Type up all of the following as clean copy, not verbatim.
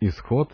Исход,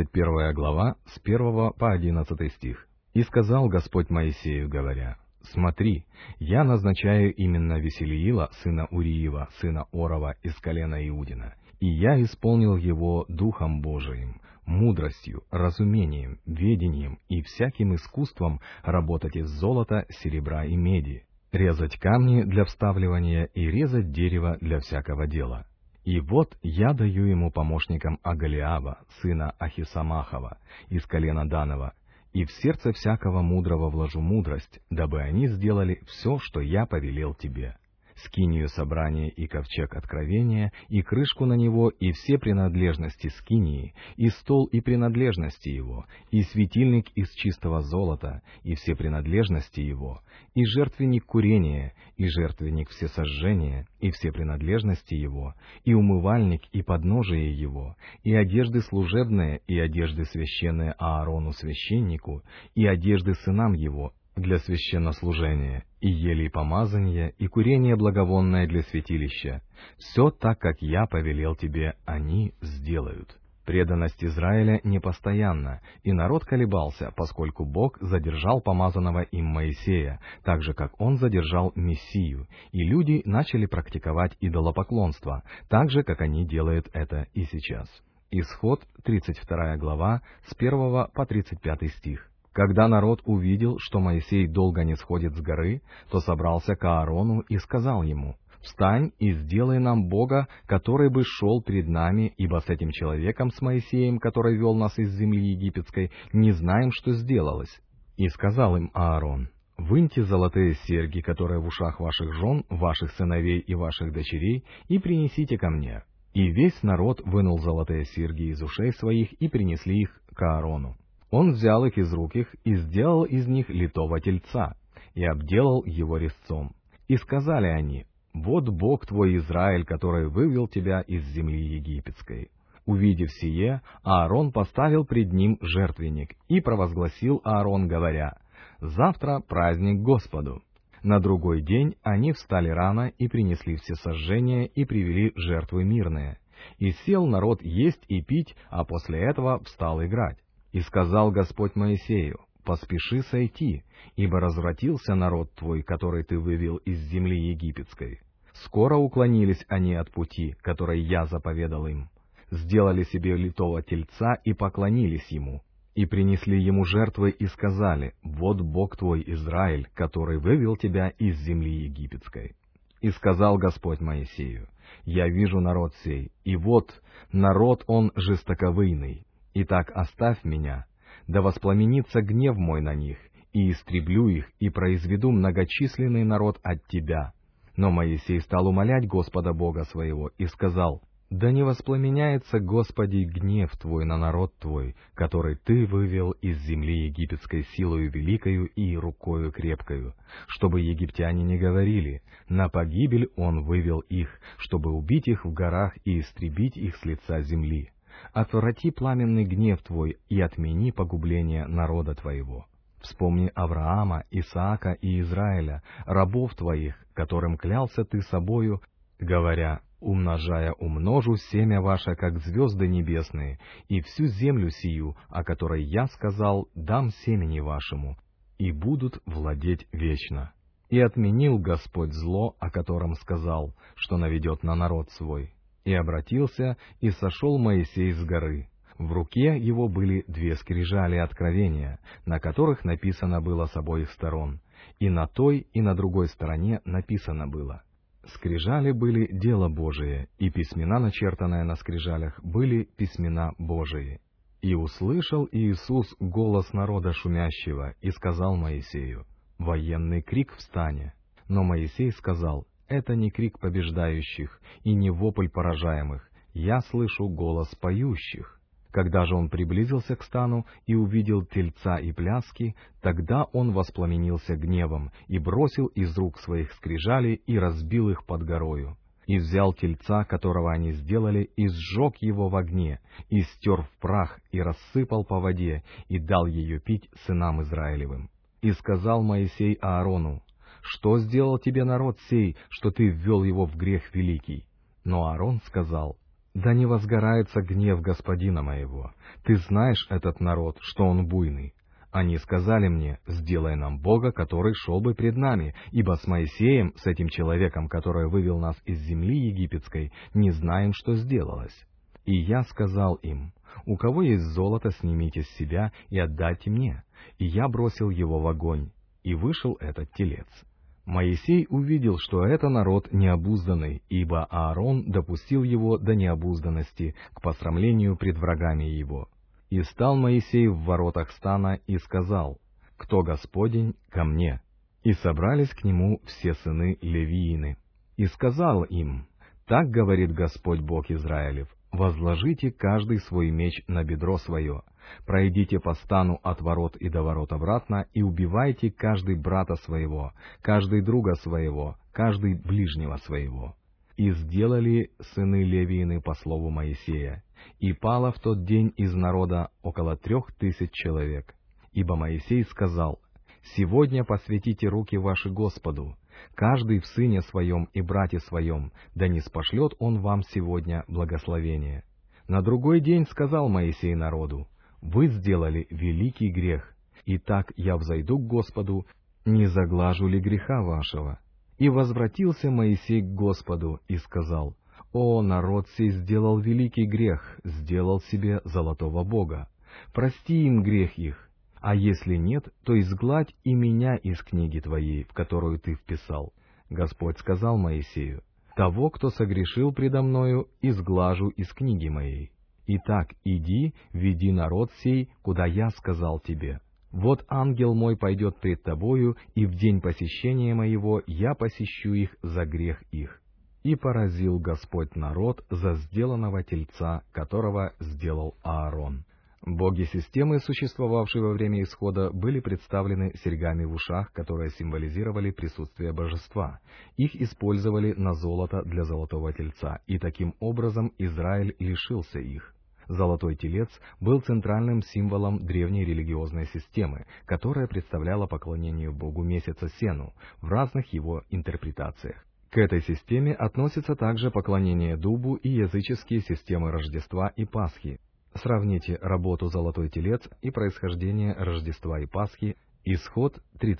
31 глава, с 1 по 11 стих. «И сказал Господь Моисею, говоря: Смотри, я назначаю именно Веселиила, сына Уриева, сына Орова, из колена Иудина, и я исполнил его Духом Божиим, мудростью, разумением, ведением и всяким искусством работать из золота, серебра и меди, резать камни для вставливания и резать дерево для всякого дела. И вот я даю ему помощником Агалиаба, сына Ахисамахова, из колена Данова, и в сердце всякого мудрого вложу мудрость, дабы они сделали все, что я повелел тебе. Скинию собрания и ковчег откровения, и крышку на него, и все принадлежности скинии, и стол и принадлежности его, и светильник из чистого золота, и все принадлежности его, и жертвенник курения, и жертвенник всесожжения, и все принадлежности его, и умывальник, и подножие его, и одежды служебные, и одежды священные Аарону священнику, и одежды сынам его, для священнослужения, и елей помазания, и курение благовонное для святилища. Все так, как я повелел тебе, они сделают». Преданность Израиля непостоянна, и народ колебался, поскольку Бог задержал помазанного им Моисея, так же, как он задержал Мессию, и люди начали практиковать идолопоклонство, так же, как они делают это и сейчас. Исход, 32 глава, с 1 по 35 стих. Когда народ увидел, что Моисей долго не сходит с горы, то собрался к Аарону и сказал ему: «Встань и сделай нам Бога, который бы шел перед нами, ибо с этим человеком, с Моисеем, который вел нас из земли египетской, не знаем, что сделалось». И сказал им Аарон: «Выньте золотые серьги, которые в ушах ваших жен, ваших сыновей и ваших дочерей, и принесите ко мне». И весь народ вынул золотые серьги из ушей своих и принесли их к Аарону. Он взял их из рук их и сделал из них литого тельца, и обделал его резцом. И сказали они: «Вот Бог твой Израиль, который вывел тебя из земли египетской». Увидев сие, Аарон поставил пред ним жертвенник, и провозгласил Аарон, говоря: «Завтра праздник Господу». На другой день они встали рано и принесли всесожжение и привели жертвы мирные. И сел народ есть и пить, а после этого встал играть. И сказал Господь Моисею: «Поспеши сойти, ибо развратился народ твой, который ты вывел из земли египетской». Скоро уклонились они от пути, который я заповедал им. Сделали себе литого тельца и поклонились ему. И принесли ему жертвы и сказали: «Вот Бог твой Израиль, который вывел тебя из земли египетской». И сказал Господь Моисею: «Я вижу народ сей, и вот народ он жестоковыйный. Итак, оставь меня, да воспламенится гнев мой на них, и истреблю их, и произведу многочисленный народ от тебя». Но Моисей стал умолять Господа Бога своего и сказал: «Да не воспламеняется, Господи, гнев Твой на народ Твой, который Ты вывел из земли египетской силою великою и рукою крепкою, чтобы египтяне не говорили: на погибель Он вывел их, чтобы убить их в горах и истребить их с лица земли. Отврати пламенный гнев Твой и отмени погубление народа Твоего. Вспомни Авраама, Исаака и Израиля, рабов Твоих, которым клялся Ты собою, говоря: умножая умножу семя ваше, как звезды небесные, и всю землю сию, о которой я сказал, дам семени вашему, и будут владеть вечно. И отменил Господь зло, о котором сказал, что наведет на народ свой. И обратился, и сошел Моисей с горы. В руке его были 2 скрижали откровения, на которых написано было с обоих сторон, и на той, и на другой стороне написано было. Скрижали были дело Божие, и письмена, начертанные на скрижалях, были письмена Божии. И услышал Иисус голос народа шумящего, и сказал Моисею: «Военный крик встане». Но Моисей сказал: «Это не крик побеждающих, и не вопль поражаемых, я слышу голос поющих». Когда же он приблизился к стану и увидел тельца и пляски, тогда он воспламенился гневом и бросил из рук своих скрижали и разбил их под горою. И взял тельца, которого они сделали, и сжег его в огне, и стер в прах, и рассыпал по воде, и дал ее пить сынам Израилевым. И сказал Моисей Аарону: «Что сделал тебе народ сей, что ты ввел его в грех великий?» Но Аарон сказал: да не возгорается гнев господина моего. Ты знаешь этот народ, что он буйный. Они сказали мне: сделай нам Бога, который шел бы пред нами, ибо с Моисеем, с этим человеком, который вывел нас из земли египетской, не знаем, что сделалось. И я сказал им: у кого есть золото, снимите с себя и отдайте мне. И я бросил его в огонь, и вышел этот телец. Моисей увидел, что это народ необузданный, ибо Аарон допустил его до необузданности к посрамлению пред врагами его. И стал Моисей в воротах стана и сказал: «Кто Господень, ко мне». И собрались к нему все сыны Левиины. И сказал им: «Так говорит Господь Бог Израилев: возложите каждый свой меч на бедро свое, пройдите по стану от ворот и до ворот обратно, и убивайте каждый брата своего, каждый друга своего, каждый ближнего своего». И сделали сыны Левиины по слову Моисея, и пало в тот день из народа около 3000 человек. Ибо Моисей сказал: «Сегодня посвятите руки ваши Господу, каждый в сыне своем и брате своем, да не спошлет он вам сегодня благословение». На другой день сказал Моисей народу: «Вы сделали великий грех, и так я взойду к Господу, не заглажу ли греха вашего?» И возвратился Моисей к Господу и сказал: «О, народ сей сделал великий грех, сделал себе золотого бога. Прости им грех их, а если нет, то изгладь и меня из книги твоей, в которую ты вписал». Господь сказал Моисею: «Того, кто согрешил предо мною, изглажу из книги моей. Итак, иди, веди народ сей, куда я сказал тебе. Вот ангел мой пойдет пред тобою, и в день посещения моего я посещу их за грех их». И поразил Господь народ за сделанного тельца, которого сделал Аарон. Боги системы, существовавшие во время Исхода, были представлены серьгами в ушах, которые символизировали присутствие божества. Их использовали на золото для золотого тельца, и таким образом Израиль лишился их. Золотой телец был центральным символом древней религиозной системы, которая представляла поклонение Богу месяца Сену в разных его интерпретациях. К этой системе относится также поклонение дубу и языческие системы Рождества и Пасхи. Сравните работу «Золотой телец» и происхождение Рождества и Пасхи, Исход,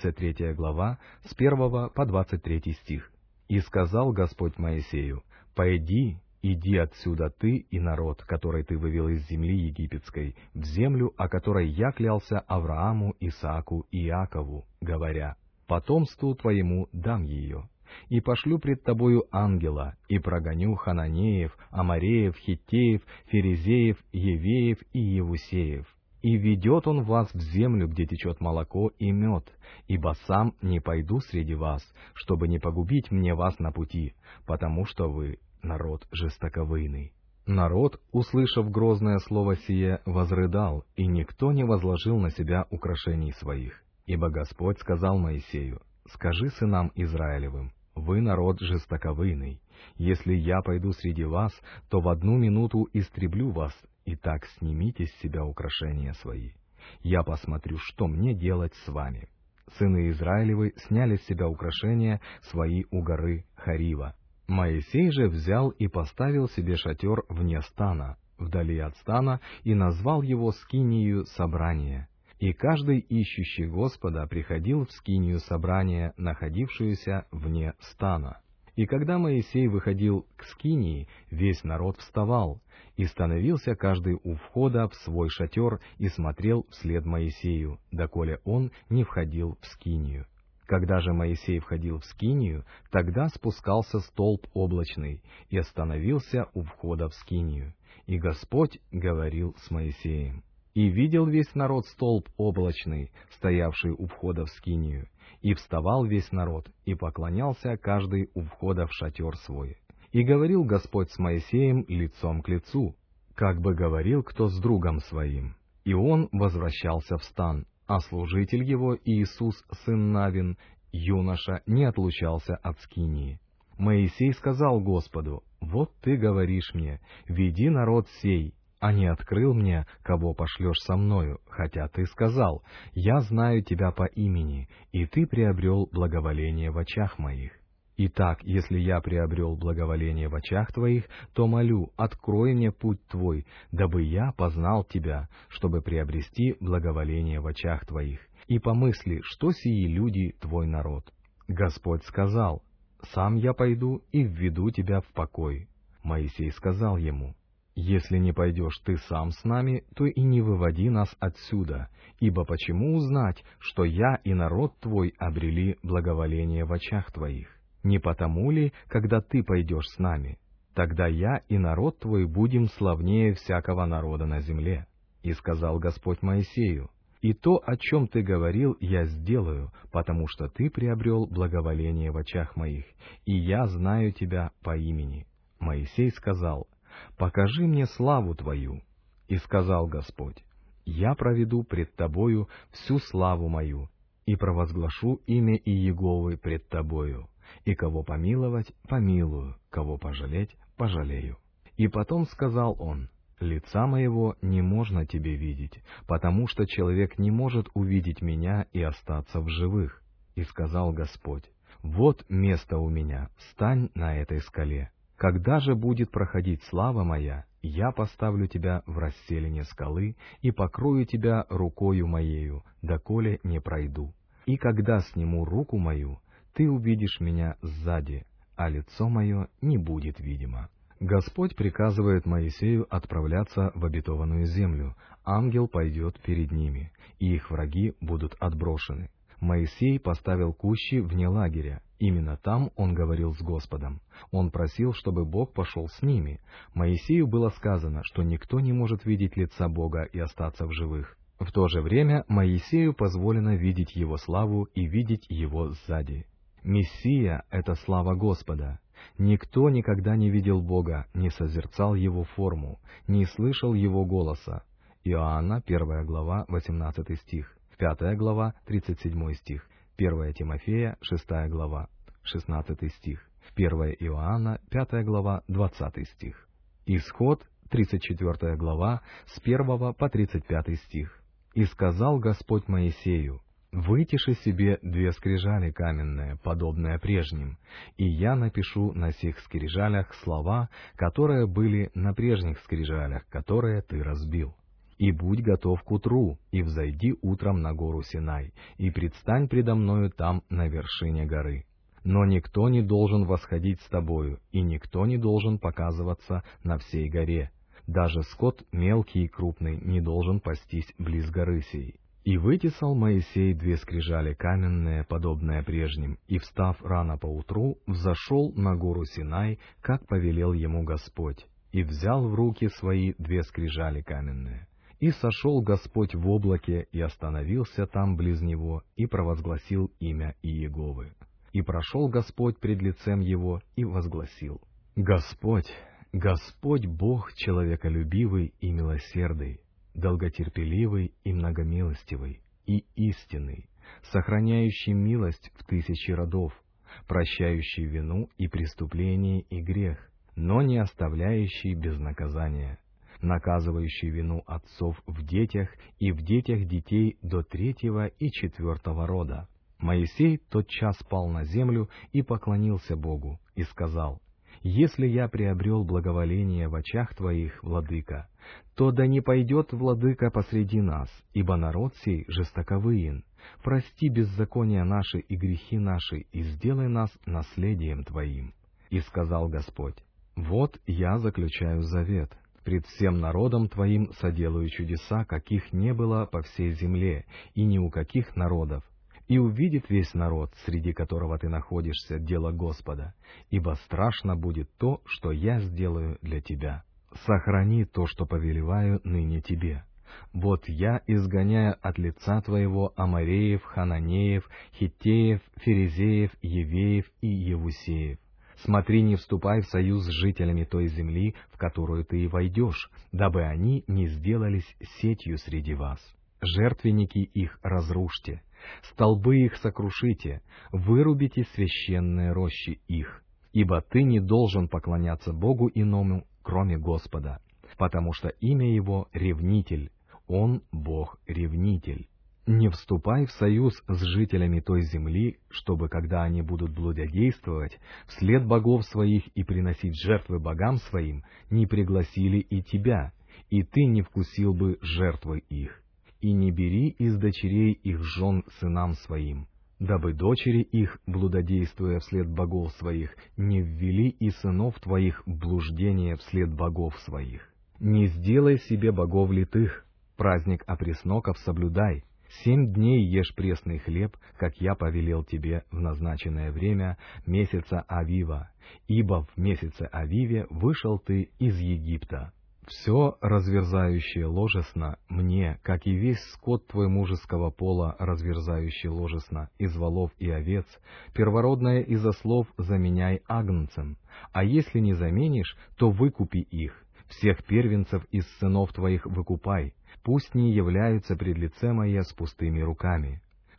33 глава, с 1 по 23 стих. «И сказал Господь Моисею: пойди, иди отсюда ты и народ, который ты вывел из земли египетской, в землю, о которой я клялся Аврааму, Исааку и Иакову, говоря: потомству твоему дам ее. И пошлю пред тобою ангела, и прогоню хананеев, амореев, хиттеев, ферезеев, евеев и евусеев. И ведет он вас в землю, где течет молоко и мед, ибо сам не пойду среди вас, чтобы не погубить мне вас на пути, потому что вы народ жестоковыйный». Народ, услышав грозное слово сие, возрыдал, и никто не возложил на себя украшений своих. Ибо Господь сказал Моисею: «Скажи сынам Израилевым: вы народ жестоковыйный. Если я пойду среди вас, то в 1 минуту истреблю вас, и так снимите с себя украшения свои. Я посмотрю, что мне делать с вами». Сыны Израилевы сняли с себя украшения свои у горы Харива. Моисей же взял и поставил себе шатер вне стана, вдали от стана, и назвал его скинию собрания. И каждый ищущий Господа приходил в скинию собрания, находившуюся вне стана. И когда Моисей выходил к скинии, весь народ вставал, и становился каждый у входа в свой шатер и смотрел вслед Моисею, доколе он не входил в скинию. Когда же Моисей входил в скинию, тогда спускался столб облачный и остановился у входа в скинию. И Господь говорил с Моисеем. И видел весь народ столб облачный, стоявший у входа в скинию. И вставал весь народ, и поклонялся каждый у входа в шатер свой. И говорил Господь с Моисеем лицом к лицу, как бы говорил кто с другом своим. И он возвращался в стан, а служитель его, Иисус, сын Навин, юноша, не отлучался от скинии. Моисей сказал Господу: «Вот ты говоришь мне: веди народ сей, а не открыл мне, кого пошлешь со мною, хотя ты сказал: я знаю тебя по имени, и ты приобрел благоволение в очах моих». Итак, если я приобрел благоволение в очах Твоих, то молю, открой мне путь Твой, дабы я познал Тебя, чтобы приобрести благоволение в очах Твоих. И помысли, что сии люди Твой народ. Господь сказал: сам я пойду и введу тебя в покой. Моисей сказал ему: если не пойдешь ты сам с нами, то и не выводи нас отсюда, ибо почему узнать, что я и народ твой обрели благоволение в очах твоих? Не потому ли, когда ты пойдешь с нами? Тогда я и народ твой будем славнее всякого народа на земле. И сказал Господь Моисею: и то, о чем ты говорил, я сделаю, потому что ты приобрел благоволение в очах моих, и я знаю тебя по имени. Моисей сказал: покажи мне славу твою. И сказал Господь: я проведу пред тобою всю славу мою, и провозглашу имя Иеговы пред тобою, и кого помиловать, помилую, кого пожалеть, пожалею. И потом сказал он: лица моего не можно тебе видеть, потому что человек не может увидеть меня и остаться в живых. И сказал Господь: вот место у меня, стань на этой скале. Когда же будет проходить слава моя, я поставлю тебя в расселине скалы и покрою тебя рукою моею, доколе не пройду. И когда сниму руку мою, ты увидишь меня сзади, а лицо мое не будет видимо. Господь приказывает Моисею отправляться в обетованную землю. Ангел пойдет перед ними, и их враги будут отброшены. Моисей поставил кущи вне лагеря. Именно там он говорил с Господом. Он просил, чтобы Бог пошел с ними. Моисею было сказано, что никто не может видеть лица Бога и остаться в живых. В то же время Моисею позволено видеть Его славу и видеть Его сзади. Мессия — это слава Господа. Никто никогда не видел Бога, не созерцал Его форму, не слышал Его голоса. Иоанна, 1 глава, 18 стих, 5 глава, 37 стих, 1 Тимофея, 6 глава, 16 стих, 1 Иоанна, 5 глава, 20 стих. Исход, 34 глава, с 1 по 35 стих. «И сказал Господь Моисею: вытиши себе 2 скрижали каменные, подобные прежним, и я напишу на сих скрижалях слова, которые были на прежних скрижалях, которые ты разбил. И будь готов к утру, и взойди утром на гору Синай, и предстань предо мною там на вершине горы. Но никто не должен восходить с тобою, и никто не должен показываться на всей горе. Даже скот мелкий и крупный не должен пастись близ горы сей». И вытесал Моисей 2 скрижали каменные, подобные прежним, и, встав рано поутру, взошел на гору Синай, как повелел ему Господь, и взял в руки свои 2 скрижали каменные. И сошел Господь в облаке, и остановился там близ него, и провозгласил имя Иеговы. И прошел Господь пред лицем его, и возгласил: Господь, Господь Бог человеколюбивый и милосердный, долготерпеливый и многомилостивый, и истинный, сохраняющий милость в 1000 родов, прощающий вину и преступление и грех, но не оставляющий без наказания, наказывающий вину отцов в детях и в детях детей до 3-го и 4-го рода. Моисей тотчас пал на землю и поклонился Богу, и сказал: «Если я приобрел благоволение в очах Твоих, владыка, то да не пойдет владыка посреди нас, ибо народ сей жестоковыен. Прости беззакония наши и грехи наши, и сделай нас наследием Твоим». И сказал Господь: «Вот я заключаю завет. Пред всем народом Твоим соделаю чудеса, каких не было по всей земле, и ни у каких народов. И увидит весь народ, среди которого ты находишься, дело Господа, ибо страшно будет то, что я сделаю для тебя. Сохрани то, что повелеваю ныне тебе. Вот я изгоняю от лица твоего Амореев, Хананеев, Хиттеев, Ферезеев, Евеев и Евусеев. Смотри, не вступай в союз с жителями той земли, в которую ты и войдешь, дабы они не сделались сетью среди вас. Жертвенники их разрушьте, столбы их сокрушите, вырубите священные рощи их. Ибо ты не должен поклоняться Богу иному, кроме Господа, потому что имя Его — Ревнитель, Он Бог-ревнитель. Не вступай в союз с жителями той земли, чтобы, когда они будут блудодействовать вслед богов своих и приносить жертвы богам своим, не пригласили и тебя, и ты не вкусил бы жертвы их. И не бери из дочерей их жен сынам своим, дабы дочери их, блудодействуя вслед богов своих, не ввели и сынов твоих в блуждение вслед богов своих. Не сделай себе богов литых, праздник опресноков соблюдай. 7 дней ешь пресный хлеб, как я повелел тебе в назначенное время месяца Авива, ибо в месяце Авиве вышел ты из Египта. Все разверзающее ложесно мне, как и весь скот твой мужеского пола, разверзающий ложесно из волов и овец, первородное из ослов заменяй агнцем, а если не заменишь, то выкупи их. Всех первенцев из сынов твоих выкупай, пусть не являются пред лице мое с пустыми руками.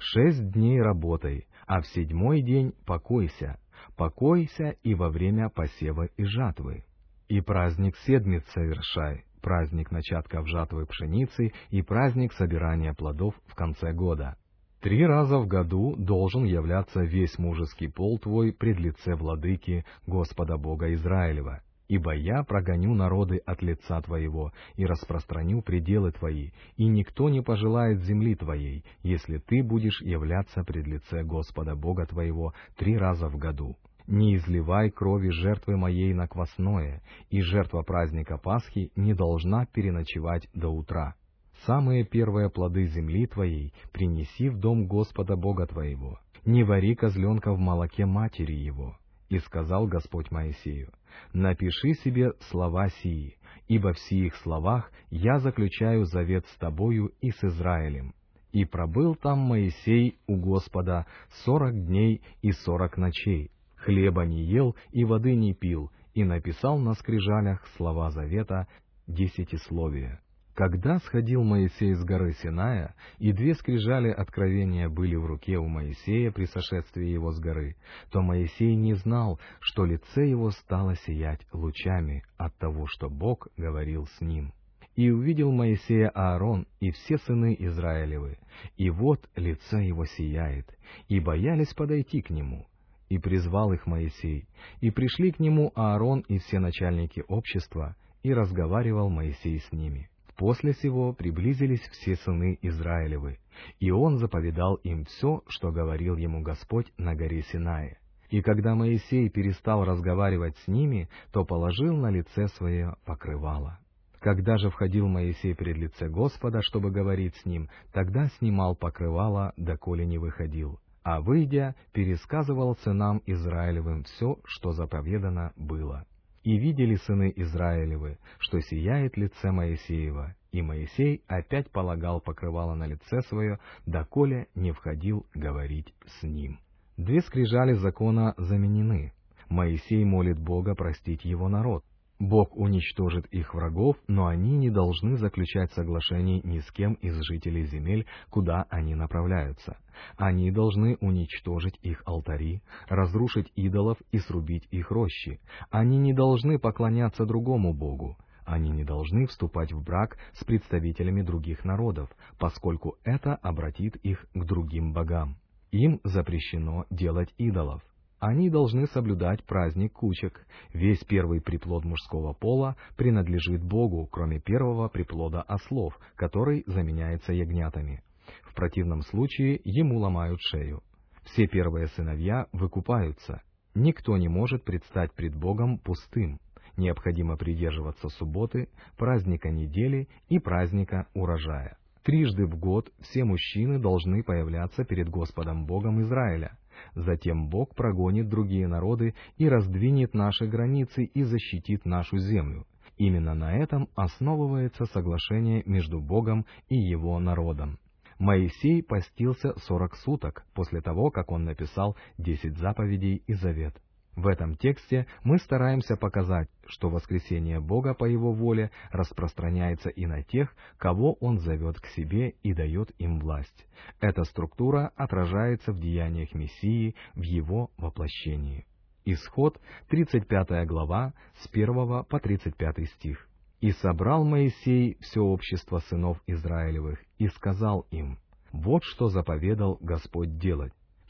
6 дней работай, а в 7-й день покойся, покойся и во время посева и жатвы. И праздник седмиц совершай, праздник начатков жатвы пшеницы и праздник собирания плодов в конце года. 3 раза в году должен являться весь мужеский пол твой пред лице владыки Господа Бога Израилева. Ибо я прогоню народы от лица твоего и распространю пределы твои, и никто не пожелает земли твоей, если ты будешь являться пред лице Господа Бога твоего 3 раза в году. Не изливай крови жертвы моей на квасное, и жертва праздника Пасхи не должна переночевать до утра. Самые первые плоды земли твоей принеси в дом Господа Бога твоего. Не вари козленка в молоке матери его. И сказал Господь Моисею: напиши себе слова сии, ибо в сих словах я заключаю завет с тобою и с Израилем. И пробыл там Моисей у Господа 40 дней и 40 ночей, хлеба не ел и воды не пил, и написал на скрижалях слова завета десятисловия. Когда сходил Моисей с горы Синая, и 2 скрижали откровения были в руке у Моисея при сошествии его с горы, то Моисей не знал, что лице его стало сиять лучами от того, что Бог говорил с ним. И увидел Моисея Аарон и все сыны Израилевы, и вот лице его сияет, и боялись подойти к нему. И призвал их Моисей, и пришли к нему Аарон и все начальники общества, и разговаривал Моисей с ними. После сего приблизились все сыны Израилевы, и он заповедал им все, что говорил ему Господь на горе Синае. И когда Моисей перестал разговаривать с ними, то положил на лице свое покрывало. Когда же входил Моисей пред лице Господа, чтобы говорить с ним, тогда снимал покрывало, доколе не выходил, а выйдя, пересказывал сынам Израилевым все, что заповедано было. И видели сыны Израилевы, что сияет лице Моисеева, и Моисей опять полагал покрывало на лице свое, доколе не входил говорить с ним. 2 скрижали закона заменены. Моисей молит Бога простить его народ. Бог уничтожит их врагов, но они не должны заключать соглашений ни с кем из жителей земель, куда они направляются. Они должны уничтожить их алтари, разрушить идолов и срубить их рощи. Они не должны поклоняться другому Богу. Они не должны вступать в брак с представителями других народов, поскольку это обратит их к другим богам. Им запрещено делать идолов. Они должны соблюдать праздник кучек. Весь первый приплод мужского пола принадлежит Богу, кроме первого приплода ослов, который заменяется ягнятами. В противном случае ему ломают шею. Все первые сыновья выкупаются. Никто не может предстать пред Богом пустым. Необходимо придерживаться субботы, праздника недели и праздника урожая. 3 в год все мужчины должны появляться перед Господом Богом Израиля. Затем Бог прогонит другие народы и раздвинет наши границы и защитит нашу землю. Именно на этом основывается соглашение между Богом и Его народом. Моисей постился 40 суток после того, как он написал 10 заповедей и завет. В этом тексте мы стараемся показать, что воскресение Бога по Его воле распространяется и на тех, кого Он зовет к себе и дает им власть. Эта структура отражается в деяниях Мессии, в Его воплощении. Исход, 35 глава, с 1 по 35 стих. «И собрал Моисей все общество сынов Израилевых, и сказал им: Вот что заповедал Господь делать.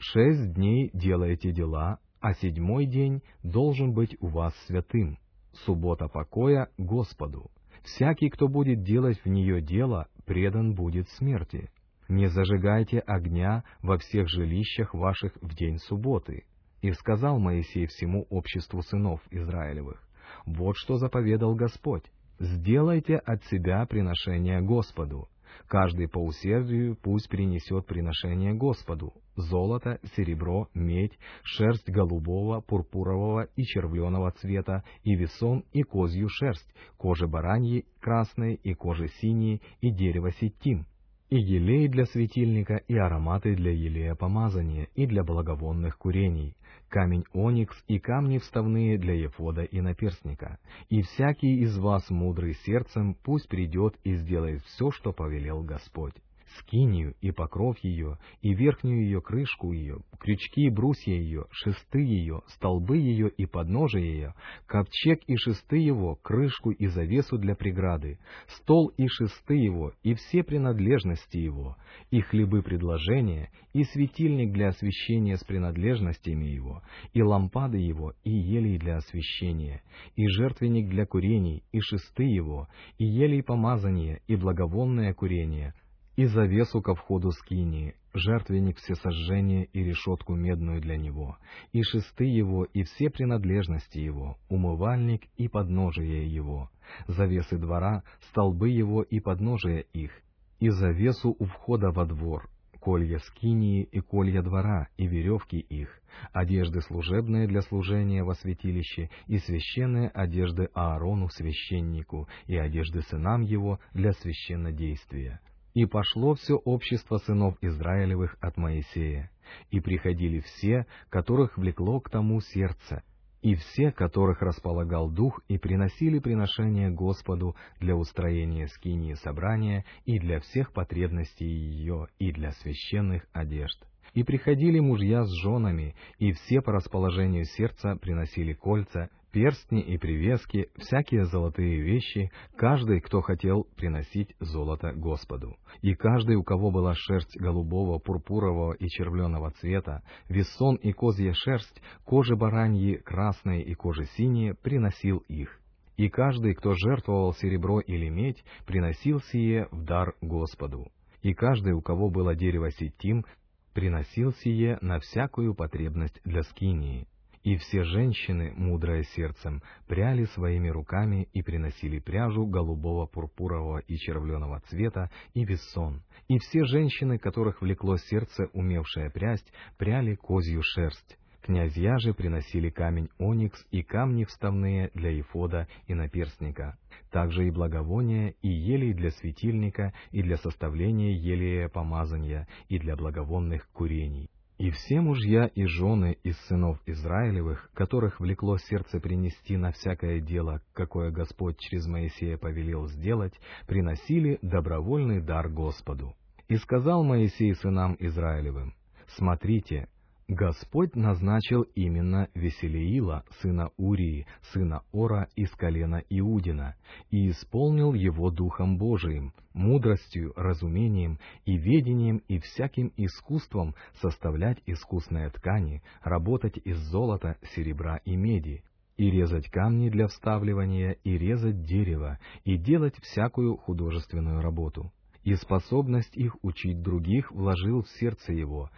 6 дней делайте дела, а 7-й день должен быть у вас святым, суббота покоя Господу. Всякий, кто будет делать в нее дело, предан будет смерти. Не зажигайте огня во всех жилищах ваших в день субботы. И сказал Моисей всему обществу сынов Израилевых: вот что заповедал Господь: сделайте от себя приношение Господу. Каждый по усердию пусть принесет приношение Господу: золото, серебро, медь, шерсть голубого, пурпурового и червленого цвета, и весон, и козью шерсть, кожи бараньи красные, и кожи синие, и дерево ситим, и елей для светильника, и ароматы для елея помазания, и для благовонных курений, камень оникс и камни вставные для ефода и наперстника. И всякий из вас, мудрый сердцем, пусть придет и сделает все, что повелел Господь: скинию и покров ее, и верхнюю ее крышку ее, крючки и брусья ее, шесты ее, столбы ее и подножия ее, ковчег и шесты его, крышку и завесу для преграды, стол и шесты его, и все принадлежности его, и хлебы предложения, и светильник для освещения с принадлежностями его, и лампады его, и елей для освещения, и жертвенник для курений, и шесты его, и елей помазания, и благовонное курение, и завесу ко входу скинии, жертвенник всесожжения и решетку медную для него, и шесты его, и все принадлежности его, умывальник и подножие его, завесы двора, столбы его и подножия их, и завесу у входа во двор, колья скинии и колья двора, и веревки их, одежды служебные для служения во святилище, и священные одежды Аарону священнику, и одежды сынам его для священнодействия. И пошло все общество сынов Израилевых от Моисея, и приходили все, которых влекло к тому сердце, и все, которых располагал дух, и приносили приношения Господу для устроения скинии собрания и для всех потребностей ее, и для священных одежд. И приходили мужья с женами, и все по расположению сердца приносили кольца, перстни и привески, всякие золотые вещи, каждый, кто хотел приносить золото Господу. И каждый, у кого была шерсть голубого, пурпурового и червленого цвета, весон и козья шерсть, кожи бараньи красные и кожи синие, приносил их. И каждый, кто жертвовал серебро или медь, приносил сие в дар Господу. И каждый, у кого было дерево ситим, приносил сие на всякую потребность для скинии. И все женщины, мудрые сердцем, пряли своими руками и приносили пряжу голубого, пурпурового и червленого цвета и весон. И все женщины, которых влекло сердце, умевшее прясть, пряли козью шерсть. Князья же приносили камень оникс и камни вставные для ефода и наперстника, также и благовония, и елей для светильника, и для составления елея помазания, и для благовонных курений. И все мужья и жены из сынов Израилевых, которых влекло сердце принести на всякое дело, какое Господь через Моисея повелел сделать, приносили добровольный дар Господу. И сказал Моисей сынам Израилевым: «Смотрите, Господь назначил именно Веселиила, сына Урии, сына Ора из колена Иудина, и исполнил его Духом Божиим, мудростью, разумением и ведением и всяким искусством составлять искусные ткани, работать из золота, серебра и меди, и резать камни для вставливания, и резать дерево, и делать всякую художественную работу. И способность их учить других вложил в сердце его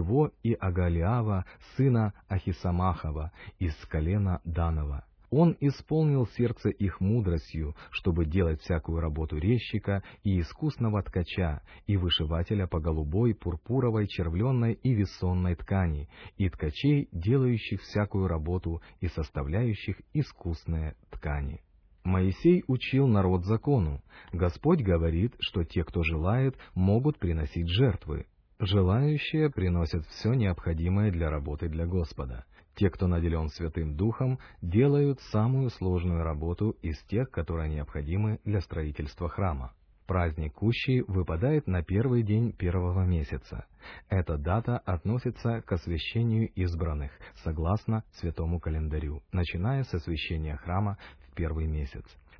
и Агалиава, сына Ахисамахова, из колена Данова. Он исполнил сердце их мудростью, чтобы делать всякую работу резчика и искусного ткача, и вышивателя по голубой, пурпуровой, червленной и весонной ткани, и ткачей, делающих всякую работу и составляющих искусные ткани. Моисей учил народ закону. Господь говорит, что те, кто желает, могут приносить жертвы. Желающие приносят все необходимое для работы для Господа. Те, кто наделен Святым Духом, делают самую сложную работу из тех, которые необходимы для строительства храма. Праздник Кущи выпадает на первый день первого месяца. Эта дата относится к освящению избранных, согласно святому календарю, начиная с освящения храма в первый месяц.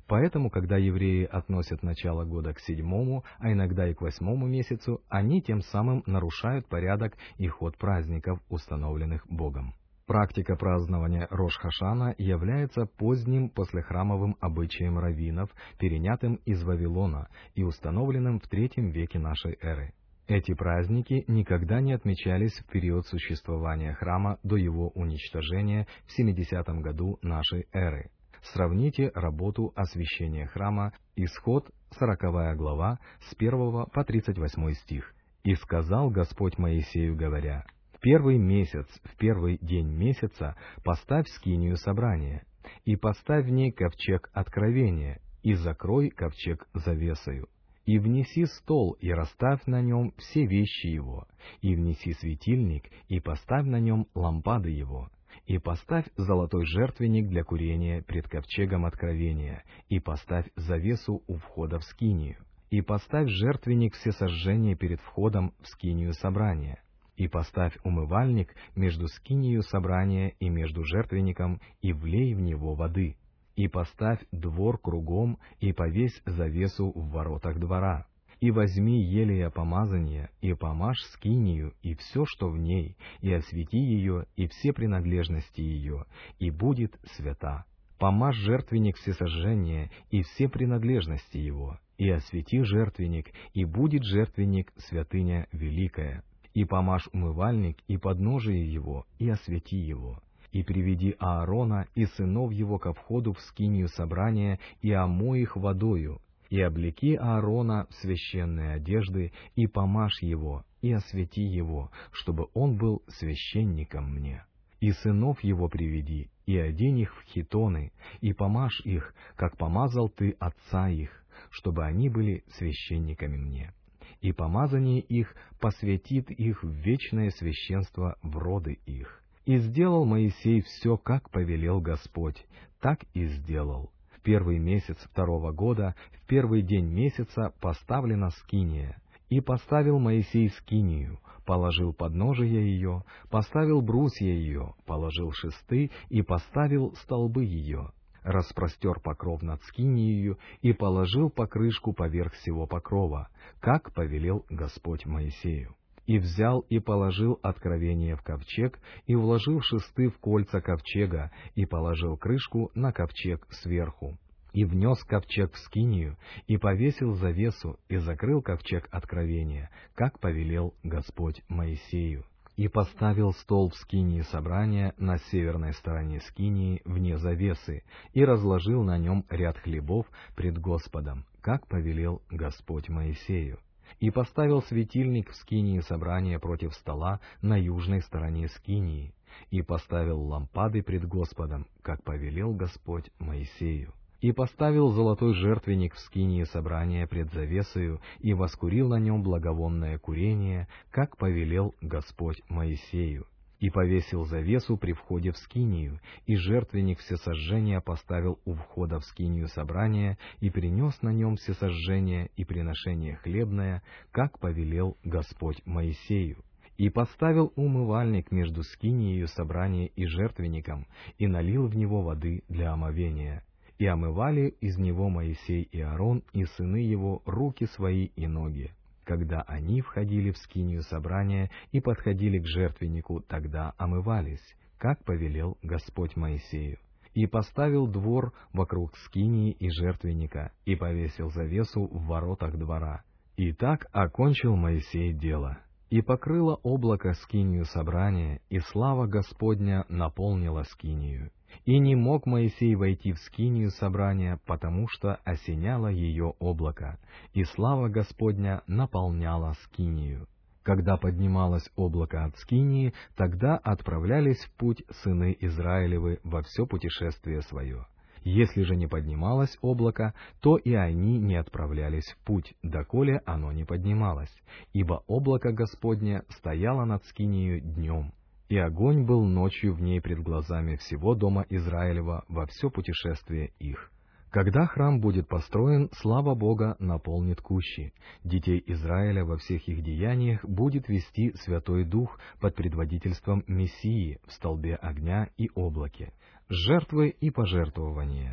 Поэтому, когда евреи относят начало года к 7-му, а иногда и к 8-му месяцу, они тем самым нарушают порядок и ход праздников, установленных Богом. Практика празднования Рош-Хашана является поздним послехрамовым обычаем раввинов, перенятым из Вавилона и установленным в III веке нашей эры. Эти праздники никогда не отмечались в период существования храма до его уничтожения в 70-м году нашей эры. Сравните работу освящения храма, Исход, 40 глава, с 1 по 38 стих. «И сказал Господь Моисею, говоря: в первый месяц, в первый день месяца поставь скинию собрания, и поставь в ней ковчег откровения, и закрой ковчег завесою. И внеси стол, и расставь на нем все вещи его, и внеси светильник, и поставь на нем лампады его, и поставь золотой жертвенник для курения пред ковчегом откровения, и поставь завесу у входа в скинию, и поставь жертвенник всесожжения перед входом в скинию собрания, и поставь умывальник между скинию собрания и между жертвенником, и влей в него воды, и поставь двор кругом, и повесь завесу в воротах двора. И возьми елея помазания, и помажь скинию, и все, что в ней, и освети ее, и все принадлежности ее, и будет свята. Помажь жертвенник всесожжения, и все принадлежности его, и освети жертвенник, и будет жертвенник святыня великая. И помажь умывальник, и подножие его, и освети его. И приведи Аарона и сынов его ко входу в скинию собрания, и омой их водою, и облеки Аарона в священные одежды, и помажь его, и освети его, чтобы он был священником мне. И сынов его приведи, и одень их в хитоны, и помажь их, как помазал ты отца их, чтобы они были священниками мне. И помазание их посвятит их в вечное священство в роды их. И сделал Моисей все, как повелел Господь, так и сделал. В первый месяц 2-го года, в первый день месяца поставлена скиния. И поставил Моисей скинию, положил подножие ее, поставил брусья ее, положил шесты и поставил столбы ее. Распростер покров над скинией и положил покрышку поверх всего покрова, как повелел Господь Моисею. И взял и положил откровение в ковчег, и вложил шесты в кольца ковчега, и положил крышку на ковчег сверху. И внес ковчег в скинию, и повесил завесу, и закрыл ковчег откровения, как повелел Господь Моисею. И поставил стол в скинии собрания на северной стороне скинии вне завесы, и разложил на нем ряд хлебов пред Господом, как повелел Господь Моисею. И поставил светильник в скинии собрания против стола на южной стороне скинии, и поставил лампады пред Господом, как повелел Господь Моисею. И поставил золотой жертвенник в скинии собрания пред завесою, и воскурил на нем благовонное курение, как повелел Господь Моисею. И повесил завесу при входе в скинию, и жертвенник всесожжения поставил у входа в скинию собрания, и принес на нем всесожжение и приношение хлебное, как повелел Господь Моисею. И поставил умывальник между скинией собрания и жертвенником, и налил в него воды для омовения. И омывали из него Моисей и Аарон и сыны его руки свои и ноги. Когда они входили в скинию собрания и подходили к жертвеннику, тогда омывались, как повелел Господь Моисею. И поставил двор вокруг скинии и жертвенника, и повесил завесу в воротах двора. И так окончил Моисей дело. И покрыло облако скинию собрания, и слава Господня наполнила скинию. И не мог Моисей войти в скинию собрания, потому что осеняло ее облако, и слава Господня наполняла скинию. Когда поднималось облако от скинии, тогда отправлялись в путь сыны Израилевы во все путешествие свое. Если же не поднималось облако, то и они не отправлялись в путь, доколе оно не поднималось, ибо облако Господне стояло над скинией днем, и огонь был ночью в ней пред глазами всего дома Израилева во все путешествие их. Когда храм будет построен, слава Бога наполнит кущи. Детей Израиля во всех их деяниях будет вести Святой Дух под предводительством Мессии в столбе огня и облаке. Жертвы и пожертвования.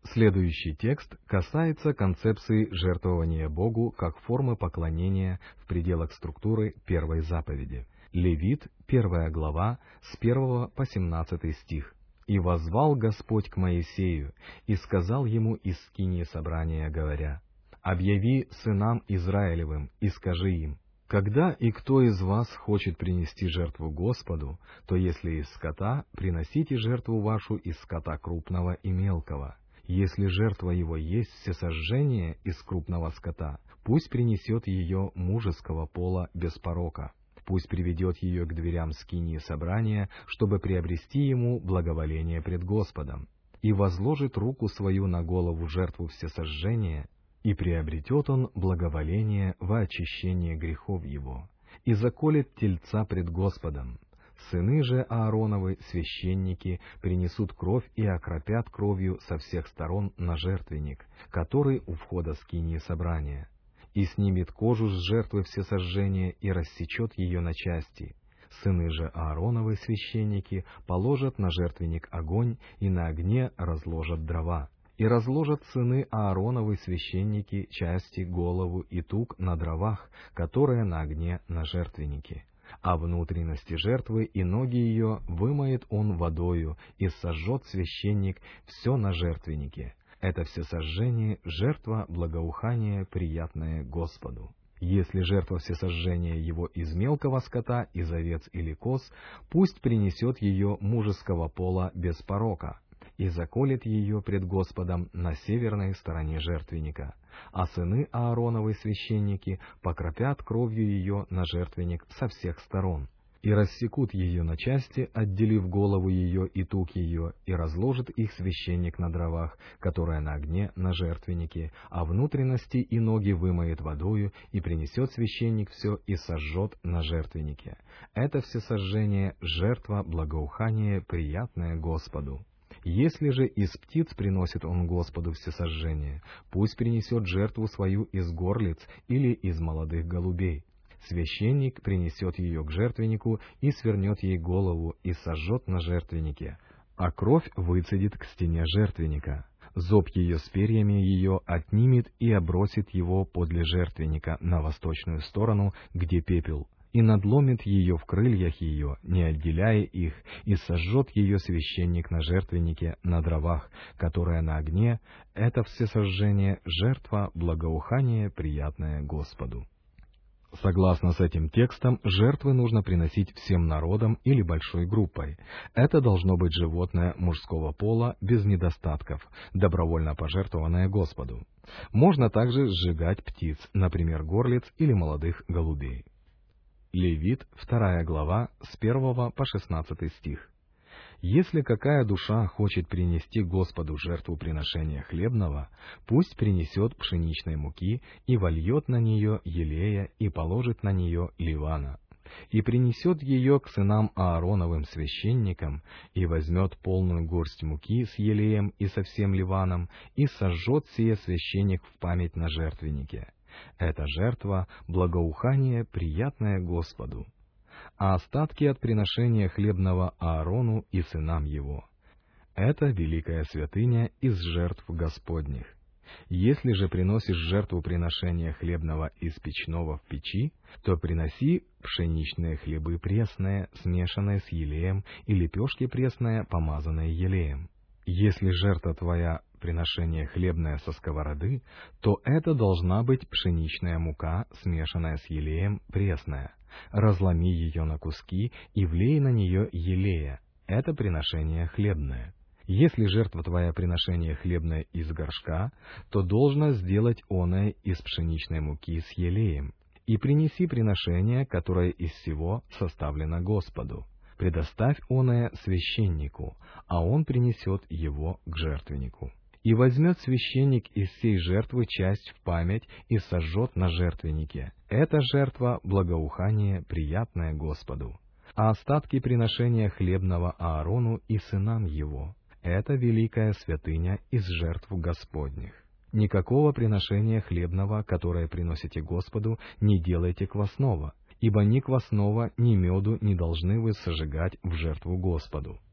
Следующий текст касается концепции жертвования Богу как формы поклонения в пределах структуры первой заповеди. Левит, 1 глава, с 1 по 17 стих. «И воззвал Господь к Моисею, и сказал ему из скинии собрания, говоря, «Объяви сынам Израилевым, и скажи им, когда и кто из вас хочет принести жертву Господу, то если из скота, приносите жертву вашу из скота крупного и мелкого. Если жертва его есть всесожжение из крупного скота, пусть принесет ее мужеского пола без порока. Пусть приведет ее к дверям скинии собрания, чтобы приобрести ему благоволение пред Господом, и возложит руку свою на голову жертву всесожжения, и приобретет он благоволение во очищение грехов его, и заколет тельца пред Господом. Сыны же Аароновы, священники, принесут кровь и окропят кровью со всех сторон на жертвенник, который у входа скинии собрания, и снимет кожу с жертвы всесожжения и рассечет ее на части. Сыны же Аароновы, священники, положат на жертвенник огонь и на огне разложат дрова. И разложат сыны Аароновы, священники, части, голову и тук на дровах, которые на огне на жертвеннике. А внутренности жертвы и ноги ее вымоет он водою, и сожжет священник все на жертвеннике. Это всесожжение — жертва благоухания, приятное Господу. Если жертва всесожжения его из мелкого скота, из овец или коз, пусть принесет ее мужеского пола без порока, и заколет ее пред Господом на северной стороне жертвенника. А сыны Аароновы, священники, покропят кровью ее на жертвенник со всех сторон, и рассекут ее на части, отделив голову ее и тук ее, и разложит их священник на дровах, которые на огне на жертвеннике, а внутренности и ноги вымоет водою, и принесет священник все и сожжет на жертвеннике. Это всесожжение — жертва благоухания, приятное Господу. Если же из птиц приносит он Господу всесожжение, пусть принесет жертву свою из горлиц или из молодых голубей. Священник принесет ее к жертвеннику и свернет ей голову и сожжет на жертвеннике, а кровь выцедит к стене жертвенника. Зоб ее с перьями ее отнимет и обросит его подле жертвенника на восточную сторону, где пепел, и надломит ее в крыльях ее, не отделяя их, и сожжет ее священник на жертвеннике на дровах, которое на огне. Это всесожжение — жертва благоухания, приятное Господу. Согласно с этим текстом, жертвы нужно приносить всем народам или большой группой. Это должно быть животное мужского пола, без недостатков, добровольно пожертвованное Господу. Можно также сжигать птиц, например, горлиц или молодых голубей. Левит, 2 глава, с 1 по 16 стих. «Если какая душа хочет принести Господу жертву приношения хлебного, пусть принесет пшеничной муки и вольет на нее елея и положит на нее ливана, и принесет ее к сынам Аароновым священникам, и возьмет полную горсть муки с елеем и со всем ливаном, и сожжет сие священник в память на жертвеннике. Это жертва благоухание, приятное Господу. А остатки от приношения хлебного Аарону и сынам его. Это великая святыня из жертв Господних. Если же приносишь жертву приношения хлебного из печного в печи, то приноси пшеничные хлебы пресные, смешанные с елеем, и лепешки пресные, помазанные елеем. Если жертва твоя приношение хлебное со сковороды, то это должна быть пшеничная мука, смешанная с елеем, пресная. Разломи ее на куски и влей на нее елея. Это приношение хлебное. Если жертва твоя приношение хлебное из горшка, то должно сделать оное из пшеничной муки с елеем. И принеси приношение, которое из всего составлено Господу. Предоставь оное священнику, а он принесет его к жертвеннику. И возьмет священник из сей жертвы часть в память и сожжет на жертвеннике. Это жертва благоухание, приятное Господу. А остатки приношения хлебного Аарону и сынам его. Это великая святыня из жертв Господних. Никакого приношения хлебного, которое приносите Господу, не делайте квасного, ибо ни квасного, ни меду не должны вы сожигать в жертву Господу.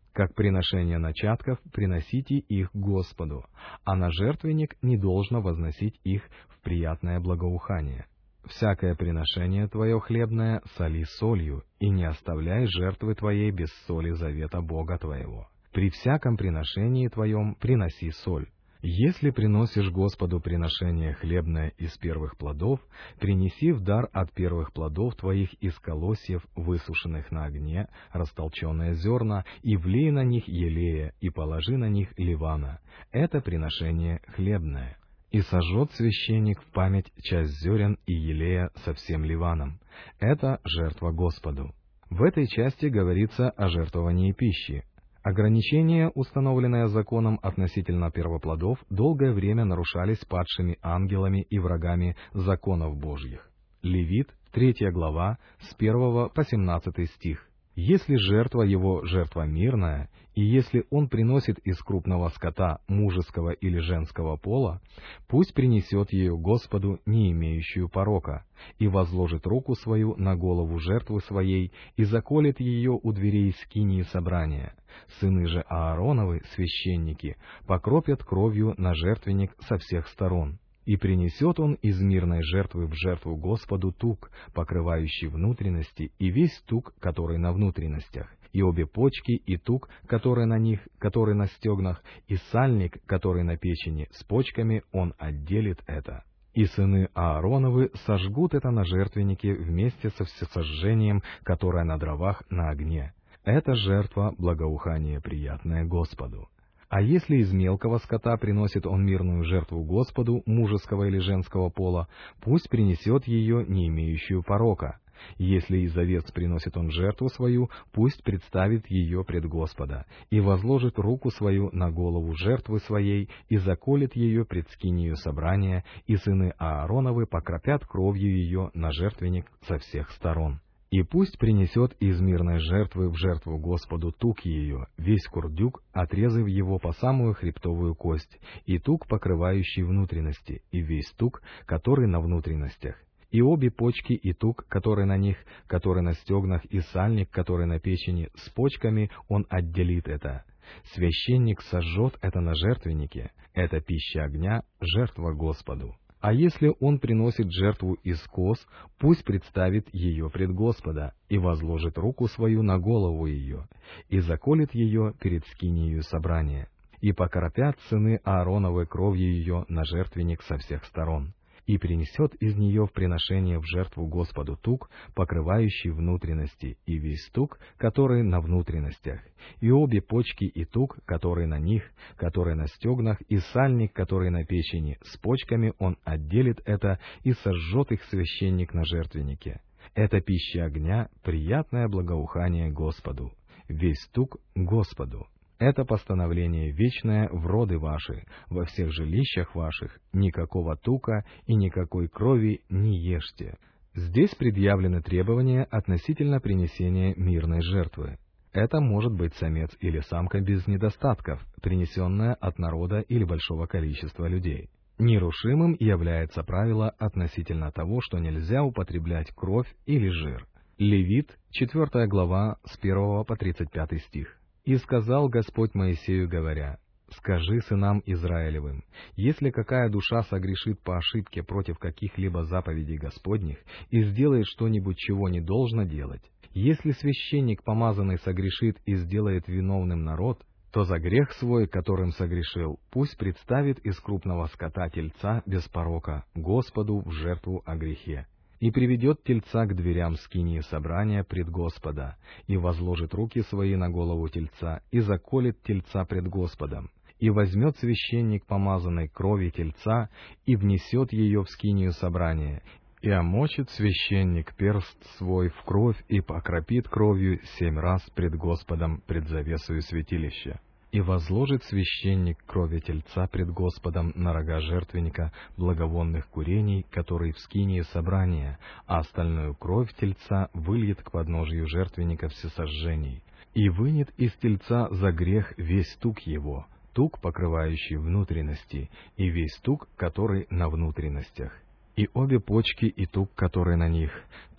Как приношение начатков приносите их Господу, а на жертвенник не должно возносить их в приятное благоухание. Всякое приношение твое хлебное соли солью, и не оставляй жертвы твоей без соли завета Бога твоего. При всяком приношении твоем приноси соль. Если приносишь Господу приношение хлебное из первых плодов, принеси в дар от первых плодов твоих из колосьев, высушенных на огне, растолченные зерна, и влей на них елея, и положи на них ливана. Это приношение хлебное. И сожжет священник в память часть зерен и елея со всем ливаном. Это жертва Господу. В этой части говорится о жертвовании пищи. Ограничения, установленные законом относительно первоплодов, долгое время нарушались падшими ангелами и врагами законов Божьих. Левит, 3 глава, с 1 по 17 стих. Если жертва его жертва мирная, и если он приносит из крупного скота мужеского или женского пола, пусть принесет ее Господу, не имеющую порока, и возложит руку свою на голову жертвы своей, и заколет ее у дверей скинии собрания. Сыны же Аароновы, священники, покропят кровью на жертвенник со всех сторон. И принесет он из мирной жертвы в жертву Господу тук, покрывающий внутренности, и весь тук, который на внутренностях, и обе почки, и тук, который на них, который на стегнах, и сальник, который на печени, с почками он отделит это. И сыны Аароновы сожгут это на жертвеннике вместе со всесожжением, которое на дровах на огне. Это жертва благоухания, приятное Господу. А если из мелкого скота приносит он мирную жертву Господу, мужеского или женского пола, пусть принесет ее, не имеющую порока. Если из овец приносит он жертву свою, пусть представит ее пред Господа, и возложит руку свою на голову жертвы своей, и заколет ее пред скинию собрания, и сыны Аароновы покропят кровью ее на жертвенник со всех сторон. И пусть принесет из мирной жертвы в жертву Господу тук ее, весь курдюк, отрезав его по самую хребтовую кость, и тук, покрывающий внутренности, и весь тук, который на внутренностях, и обе почки, и тук, который на них, который на стегнах, и сальник, который на печени, с почками он отделит это. Священник сожжет это на жертвеннике, это пища огня, жертва Господу. А если он приносит жертву из коз, пусть представит ее пред Господа, и возложит руку свою на голову ее, и заколет ее перед скинией собрания, и покропят сыны Аароновы кровью ее на жертвенник со всех сторон. И принесет из нее в приношение в жертву Господу тук, покрывающий внутренности, и весь тук, который на внутренностях, и обе почки, и тук, который на них, который на стегнах, и сальник, который на печени, с почками он отделит это, и сожжет их священник на жертвеннике. Это пища огня, приятное благоухание Господу, весь тук Господу. Это постановление вечное в роды ваши, во всех жилищах ваших, никакого тука и никакой крови не ешьте. Здесь предъявлены требования относительно принесения мирной жертвы. Это может быть самец или самка без недостатков, принесенная от народа или большого количества людей. Нерушимым является правило относительно того, что нельзя употреблять кровь или жир. Левит, 4 глава, с 1 по 35 стих. «И сказал Господь Моисею, говоря, скажи сынам Израилевым, если какая душа согрешит по ошибке против каких-либо заповедей Господних и сделает что-нибудь, чего не должно делать, если священник помазанный согрешит и сделает виновным народ, то за грех свой, которым согрешил, пусть представит из крупного скота тельца без порока Господу в жертву о грехе. И приведет тельца к дверям скинии собрания пред Господа, и возложит руки свои на голову тельца, и заколет тельца пред Господом. И возьмет священник помазанной крови тельца, и внесет ее в скинию собрания, и омочит священник перст свой в кровь, и покропит кровью 7 раз пред Господом пред завесою святилища. И возложит священник крови тельца пред Господом на рога жертвенника благовонных курений, которые в скинии собрания, а остальную кровь тельца выльет к подножию жертвенника всесожжений. И вынет из тельца за грех весь тук его, тук, покрывающий внутренности, и весь тук, который на внутренностях. И обе почки, и тук, который на них,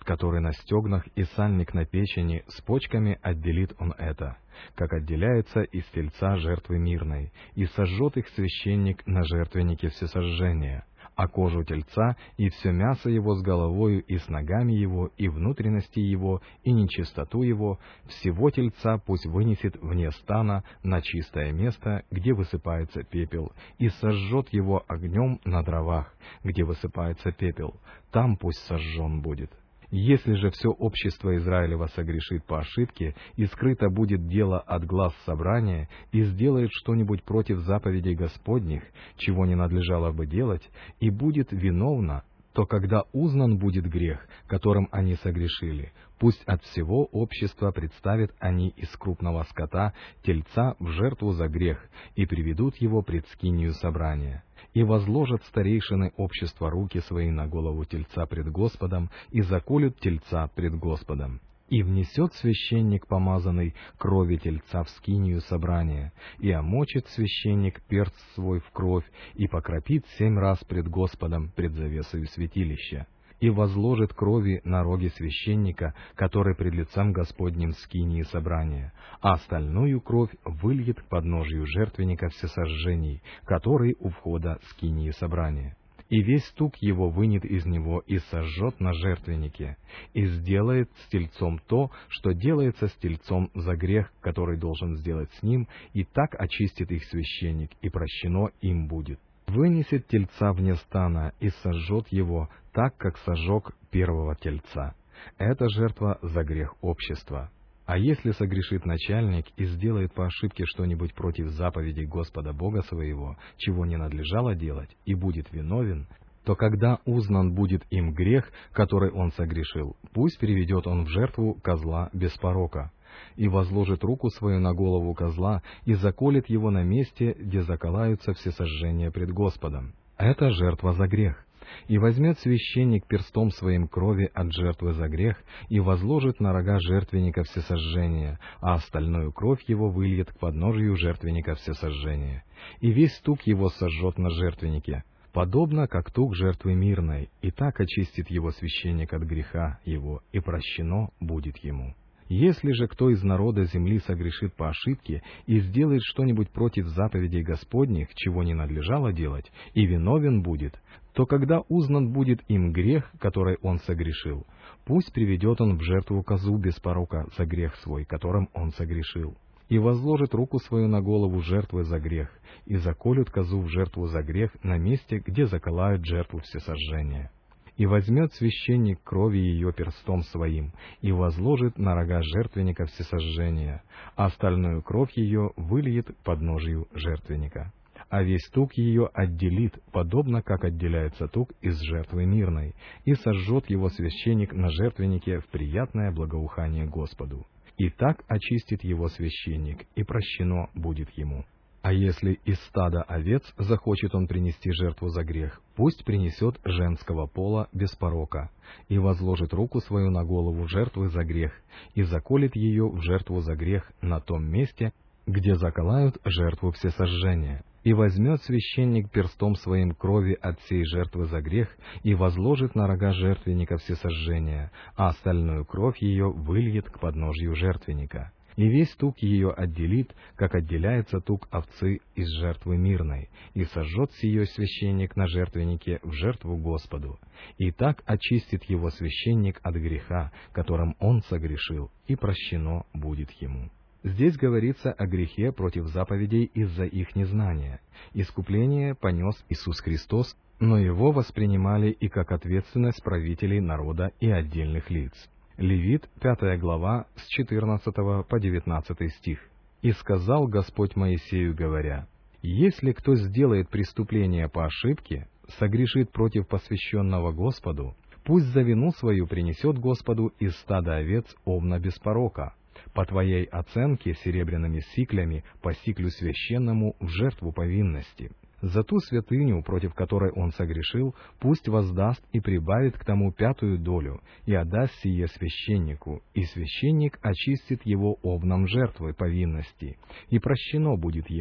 который на стегнах и сальник на печени, с почками отделит он это, как отделяется из тельца жертвы мирной, и сожжет их священник на жертвеннике всесожжения, а кожу тельца и все мясо его с головою и с ногами его, и внутренности его, и нечистоту его, всего тельца пусть вынесет вне стана на чистое место, где высыпается пепел, и сожжет его огнем на дровах, где высыпается пепел, там пусть сожжен будет. Если же все общество Израилева согрешит по ошибке, и скрыто будет дело от глаз собрания, и сделает что-нибудь против заповедей Господних, чего не надлежало бы делать, и будет виновно, то когда узнан будет грех, которым они согрешили, пусть от всего общества представят они из крупного скота тельца в жертву за грех, и приведут его пред скинию собрания. И возложат старейшины общества руки свои на голову тельца пред Господом, и заколют тельца пред Господом. И внесет священник помазанный крови тельца в скинию собрания, и омочит священник перст свой в кровь, и покропит 7 раз пред Господом пред завесою святилища. И возложит крови на роги священника, который пред лицем Господним скинии собрания, а остальную кровь выльет к подножию жертвенника всесожжений, который у входа скинии собрания. И весь тук его вынет из него и сожжет на жертвеннике, и сделает с тельцом то, что делается с тельцом за грех, который должен сделать с ним, и так очистит их священник, и прощено им будет. Вынесет тельца вне стана и сожжет его, так как сожег первого тельца. Это жертва за грех общества. А если согрешит начальник и сделает по ошибке что-нибудь против заповедей Господа Бога своего, чего не надлежало делать, и будет виновен, то когда узнан будет им грех, который он согрешил, пусть приведет он в жертву козла без порока, и возложит руку свою на голову козла, и заколет его на месте, где заколаются всесожжения пред Господом. Это жертва за грех. И возьмет священник перстом своим крови от жертвы за грех, и возложит на рога жертвенника всесожжения, а остальную кровь его выльет к подножию жертвенника всесожжения. И весь тук его сожжет на жертвеннике, подобно как тук жертвы мирной, и так очистит его священник от греха его, и прощено будет ему. Если же кто из народа земли согрешит по ошибке и сделает что-нибудь против заповедей Господних, чего не надлежало делать, и виновен будет, то когда узнан будет им грех, который он согрешил, пусть приведет он в жертву козу без порока за грех свой, которым он согрешил, и возложит руку свою на голову жертвы за грех, и заколют козу в жертву за грех на месте, где заколают жертву всесожжения. И возьмет священник крови ее перстом своим, и возложит на рога жертвенника всесожжения, а остальную кровь ее выльет к подножию жертвенника. А весь тук ее отделит, подобно как отделяется тук из жертвы мирной, и сожжет его священник на жертвеннике в приятное благоухание Господу. И так очистит его священник, и прощено будет ему. А если из стада овец захочет он принести жертву за грех, пусть принесет женского пола без порока, и возложит руку свою на голову жертвы за грех, и заколет ее в жертву за грех на том месте, где заколают жертву всесожжения. И возьмет священник перстом своим крови от сей жертвы за грех, и возложит на рога жертвенника всесожжения, а остальную кровь ее выльет к подножью жертвенника. И весь тук ее отделит, как отделяется тук овцы из жертвы мирной, и сожжет сие священник на жертвеннике в жертву Господу. И так очистит его священник от греха, которым он согрешил, и прощено будет ему. Здесь говорится о грехе против заповедей из-за их незнания. Искупление понес Иисус Христос, но его воспринимали и как ответственность правителей народа и отдельных лиц. Левит, 5 глава, с 14 по 19 стих. «И сказал Господь Моисею, говоря, если кто сделает преступление по ошибке, согрешит против посвященного Господу, пусть за вину свою принесет Господу из стада овец овна без порока, по твоей оценке серебряными сиклями по сиклю священному в жертву повинности. За ту святыню, против которой он согрешил, пусть воздаст и прибавит к тому 5 долю, и отдаст сие священнику, и священник очистит его овном жертвы повинности, и прощено будет ему.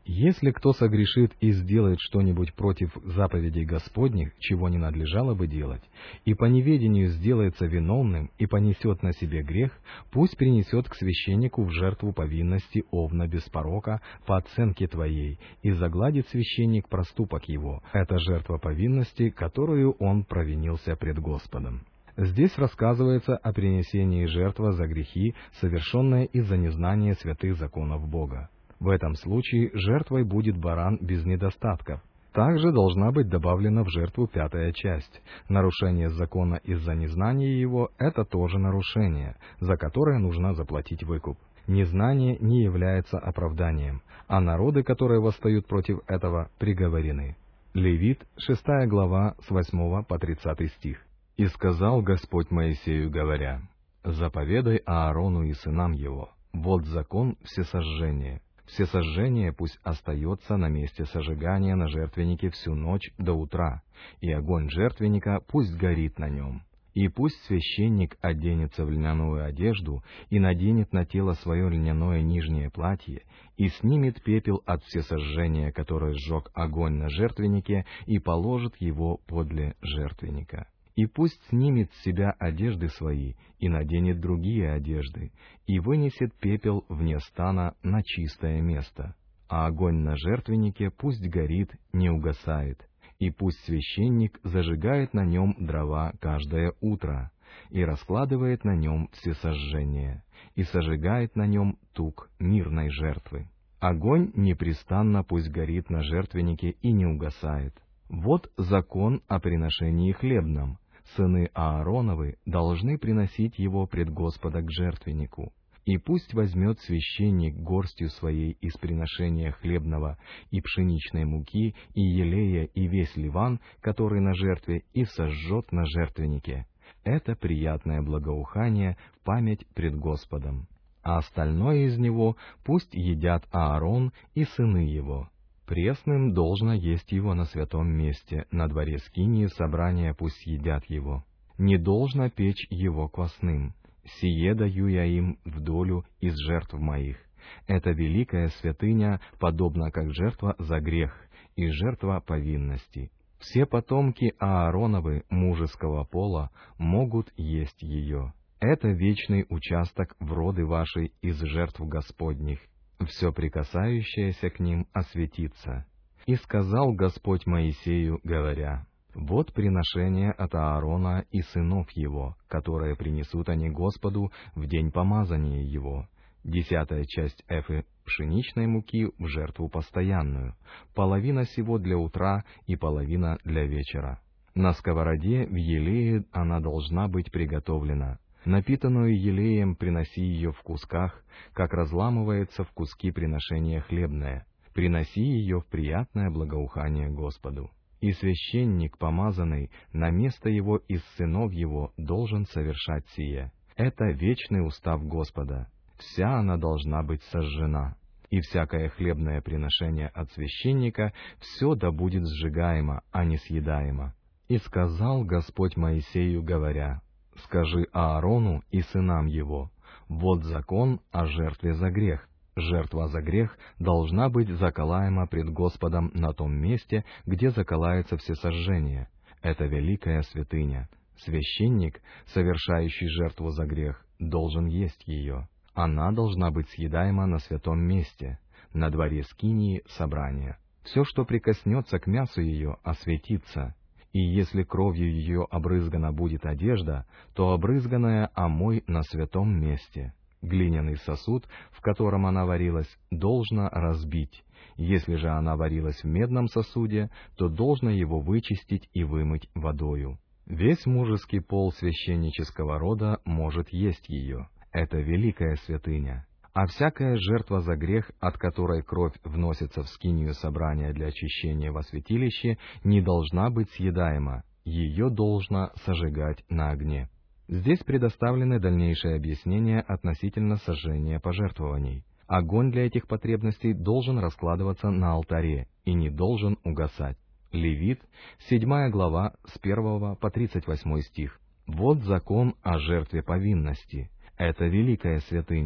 Если кто согрешит и сделает что-нибудь против заповедей Господних, чего не надлежало бы делать, и по неведению сделается виновным и понесет на себе грех, пусть принесет к священнику в жертву повинности овна без порока по оценке твоей, и загладит священник проступок его. Это жертва повинности, которую он провинился пред Господом. Здесь рассказывается о принесении жертвы за грехи, совершенные из-за незнания святых законов Бога. В этом случае жертвой будет баран без недостатков. Также должна быть добавлена в жертву 5-я часть. Нарушение закона из-за незнания его – это тоже нарушение, за которое нужно заплатить выкуп. Незнание не является оправданием, а народы, которые восстают против этого, приговорены. Левит, 6 глава, с 8 по 30 стих. «И сказал Господь Моисею, говоря, заповедай Аарону и сынам его, вот закон всесожжения. Всесожжение пусть остается на месте сожигания на жертвеннике всю ночь до утра, и огонь жертвенника пусть горит на нем. И пусть священник оденется в льняную одежду и наденет на тело свое льняное нижнее платье, и снимет пепел от всесожжения, которое сжег огонь на жертвеннике, и положит его подле жертвенника. И пусть снимет с себя одежды свои, и наденет другие одежды, и вынесет пепел вне стана на чистое место. А огонь на жертвеннике пусть горит, не угасает, и пусть священник зажигает на нем дрова каждое утро, и раскладывает на нем всесожжение, и сожигает на нем тук мирной жертвы. Огонь непрестанно пусть горит на жертвеннике и не угасает. Вот закон о приношении хлебном. Сыны Аароновы должны приносить его пред Господа к жертвеннику. И пусть возьмет священник горстью своей из приношения хлебного и пшеничной муки, и елея, и весь ливан, который на жертве, и сожжет на жертвеннике. Это приятное благоухание в память пред Господом. А остальное из него пусть едят Аарон и сыны его. Пресным должно есть его на святом месте, на дворе скинии собрания пусть едят его. Не должно печь его квасным. Сие даю я им в долю из жертв моих. Это великая святыня, подобно как жертва за грех и жертва повинности. Все потомки Аароновы мужеского пола могут есть ее. Это вечный участок в роды вашей из жертв Господних. Все прикасающееся к ним осветится. И сказал Господь Моисею, говоря, вот приношение от Аарона и сынов его, которые принесут они Господу в день помазания его. 10-я часть эфы пшеничной муки в жертву постоянную, половина сего для утра и половина для вечера. На сковороде в елее она должна быть приготовлена. Напитанную елеем приноси ее в кусках, как разламывается в куски приношение хлебное. Приноси ее в приятное благоухание Господу. И священник, помазанный, на место его из сынов его должен совершать сие. Это вечный устав Господа. Вся она должна быть сожжена. И всякое хлебное приношение от священника, все да будет сжигаемо, а не съедаемо. И сказал Господь Моисею, говоря, скажи Аарону и сынам его, вот закон о жертве за грех. Жертва за грех должна быть заколаема пред Господом на том месте, где заколается всесожжение. Это великая святыня. Священник, совершающий жертву за грех, должен есть ее. Она должна быть съедаема на святом месте, на дворе скинии собрания. Все, что прикоснется к мясу ее, осветится. И если кровью ее обрызгана будет одежда, то обрызганная омой на святом месте. Глиняный сосуд, в котором она варилась, должно разбить. Если же она варилась в медном сосуде, то должно его вычистить и вымыть водою. Весь мужеский пол священнического рода может есть ее. Это великая святыня. А всякая жертва за грех, от которой кровь вносится в скинию собрания для очищения во святилище, не должна быть съедаема, ее должно сожигать на огне. Здесь предоставлены дальнейшие объяснения относительно сожжения пожертвований. Огонь для этих потребностей должен раскладываться на алтаре и не должен угасать. Левит, 7 глава, с 1 по 38 стих. Вот закон о жертве повинности. Это великая святыня.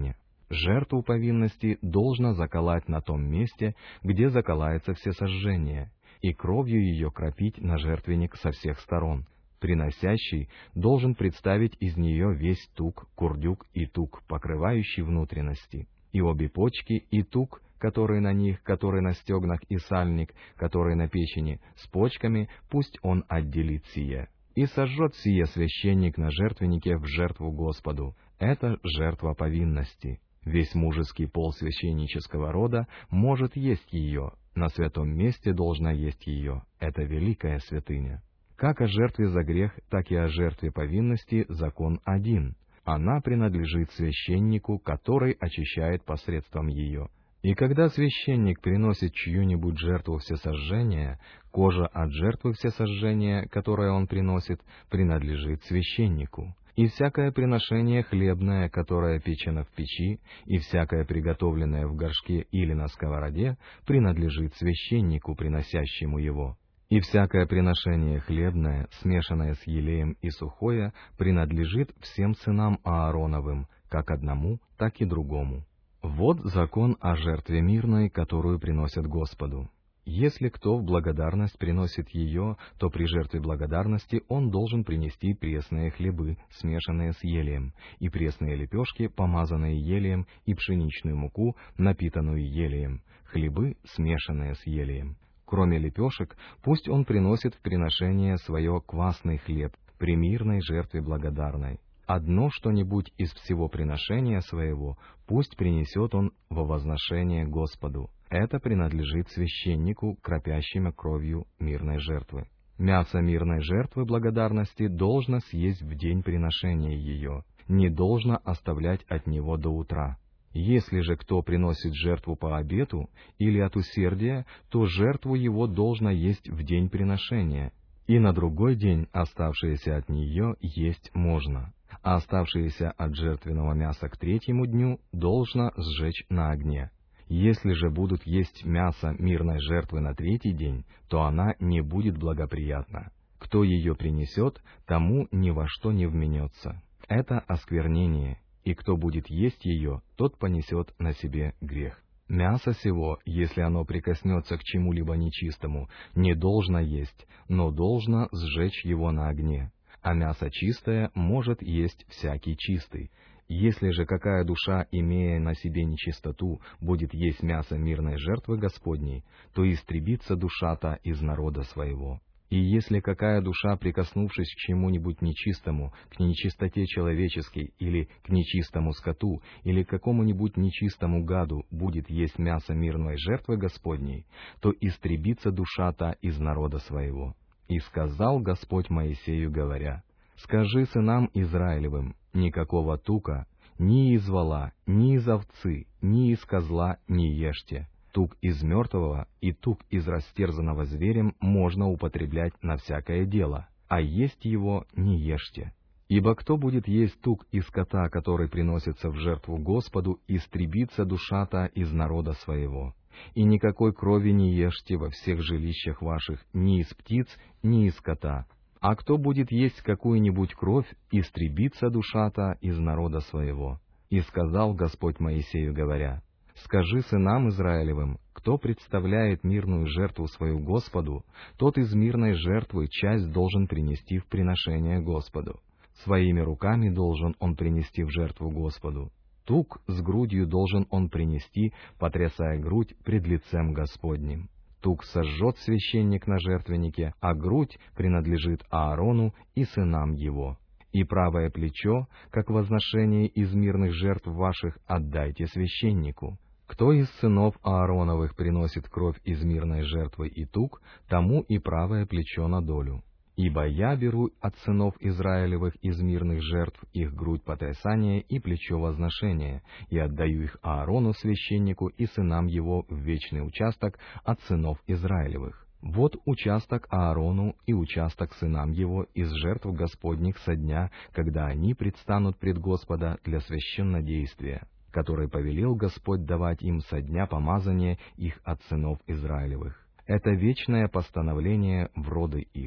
Жертву повинности должно заколоть на том месте, где заколается всесожжение, и кровью ее кропить на жертвенник со всех сторон. Приносящий должен представить из нее весь тук, курдюк и тук, покрывающий внутренности, и обе почки, и тук, который на них, который на стегнах, и сальник, который на печени, с почками, пусть он отделит сие. И сожжет сие священник на жертвеннике в жертву Господу. Это жертва повинности. Весь мужеский пол священнического рода может есть ее, на святом месте должна есть ее. Это великая святыня. Как о жертве за грех, так и о жертве повинности закон один. Она принадлежит священнику, который очищает посредством ее. И когда священник приносит чью-нибудь жертву всесожжения, кожа от жертвы всесожжения, которое он приносит, принадлежит священнику. И всякое приношение хлебное, которое печено в печи, и всякое приготовленное в горшке или на сковороде, принадлежит священнику, приносящему его. И всякое приношение хлебное, смешанное с елеем и сухое, принадлежит всем сынам Аароновым, как одному, так и другому. Вот закон о жертве мирной, которую приносят Господу. Если кто в благодарность приносит ее, то при жертве благодарности он должен принести пресные хлебы, смешанные с елеем, и пресные лепешки, помазанные елеем, и пшеничную муку, напитанную елеем, хлебы, смешанные с елеем. Кроме лепешек, пусть он приносит в приношение свое квасный хлеб при мирной жертве благодарной. Одно что-нибудь из всего приношения своего пусть принесет он во возношение Господу. Это принадлежит священнику, кропящему кровью мирной жертвы. Мясо мирной жертвы благодарности должно съесть в день приношения ее, не должно оставлять от него до утра. Если же кто приносит жертву по обету или от усердия, то жертву его должно есть в день приношения, и на другой день оставшееся от нее есть можно, а оставшееся от жертвенного мяса к третьему дню должно сжечь на огне. Если же будут есть мясо мирной жертвы на третий день, то она не будет благоприятна. Кто ее принесет, тому ни во что не вменется. Это осквернение, и кто будет есть ее, тот понесет на себе грех. Мясо сего, если оно прикоснется к чему-либо нечистому, не должно есть, но должно сжечь его на огне. А мясо чистое может есть всякий чистый. Если же какая душа, имея на себе нечистоту, будет есть мясо мирной жертвы Господней, то истребится душа-то из народа своего. И если какая душа, прикоснувшись к чему-нибудь нечистому, к нечистоте человеческой, или к нечистому скоту, или к какому-нибудь нечистому гаду, будет есть мясо мирной жертвы Господней, то истребится душа-то из народа своего. И сказал Господь Моисею, говоря: «Скажи сынам Израилевым: никакого тука, ни из вола, ни из овцы, ни из козла не ешьте. Тук из мертвого и тук из растерзанного зверем можно употреблять на всякое дело, а есть его не ешьте. Ибо кто будет есть тук из скота, который приносится в жертву Господу, истребится душа-то из народа своего. И никакой крови не ешьте во всех жилищах ваших, ни из птиц, ни из скота. А кто будет есть какую-нибудь кровь, истребится душа-то из народа своего». И сказал Господь Моисею, говоря: «Скажи сынам Израилевым: кто представляет мирную жертву свою Господу, тот из мирной жертвы часть должен принести в приношение Господу. Своими руками должен он принести в жертву Господу. Тук с грудью должен он принести, потрясая грудь пред лицем Господним. Тук сожжет священник на жертвеннике, а грудь принадлежит Аарону и сынам его. И правое плечо, как возношение из мирных жертв ваших, отдайте священнику. Кто из сынов Аароновых приносит кровь из мирной жертвы и тук, тому и правое плечо на долю. Ибо я беру от сынов Израилевых из мирных жертв их грудь потрясания и плечо возношения, и отдаю их Аарону священнику и сынам его в вечный участок от сынов Израилевых. Вот участок Аарону и участок сынам его из жертв Господних со дня, когда они предстанут пред Господа для священнодействия, который повелел Господь давать им со дня помазания их от сынов Израилевых. Это вечное постановление в роды их.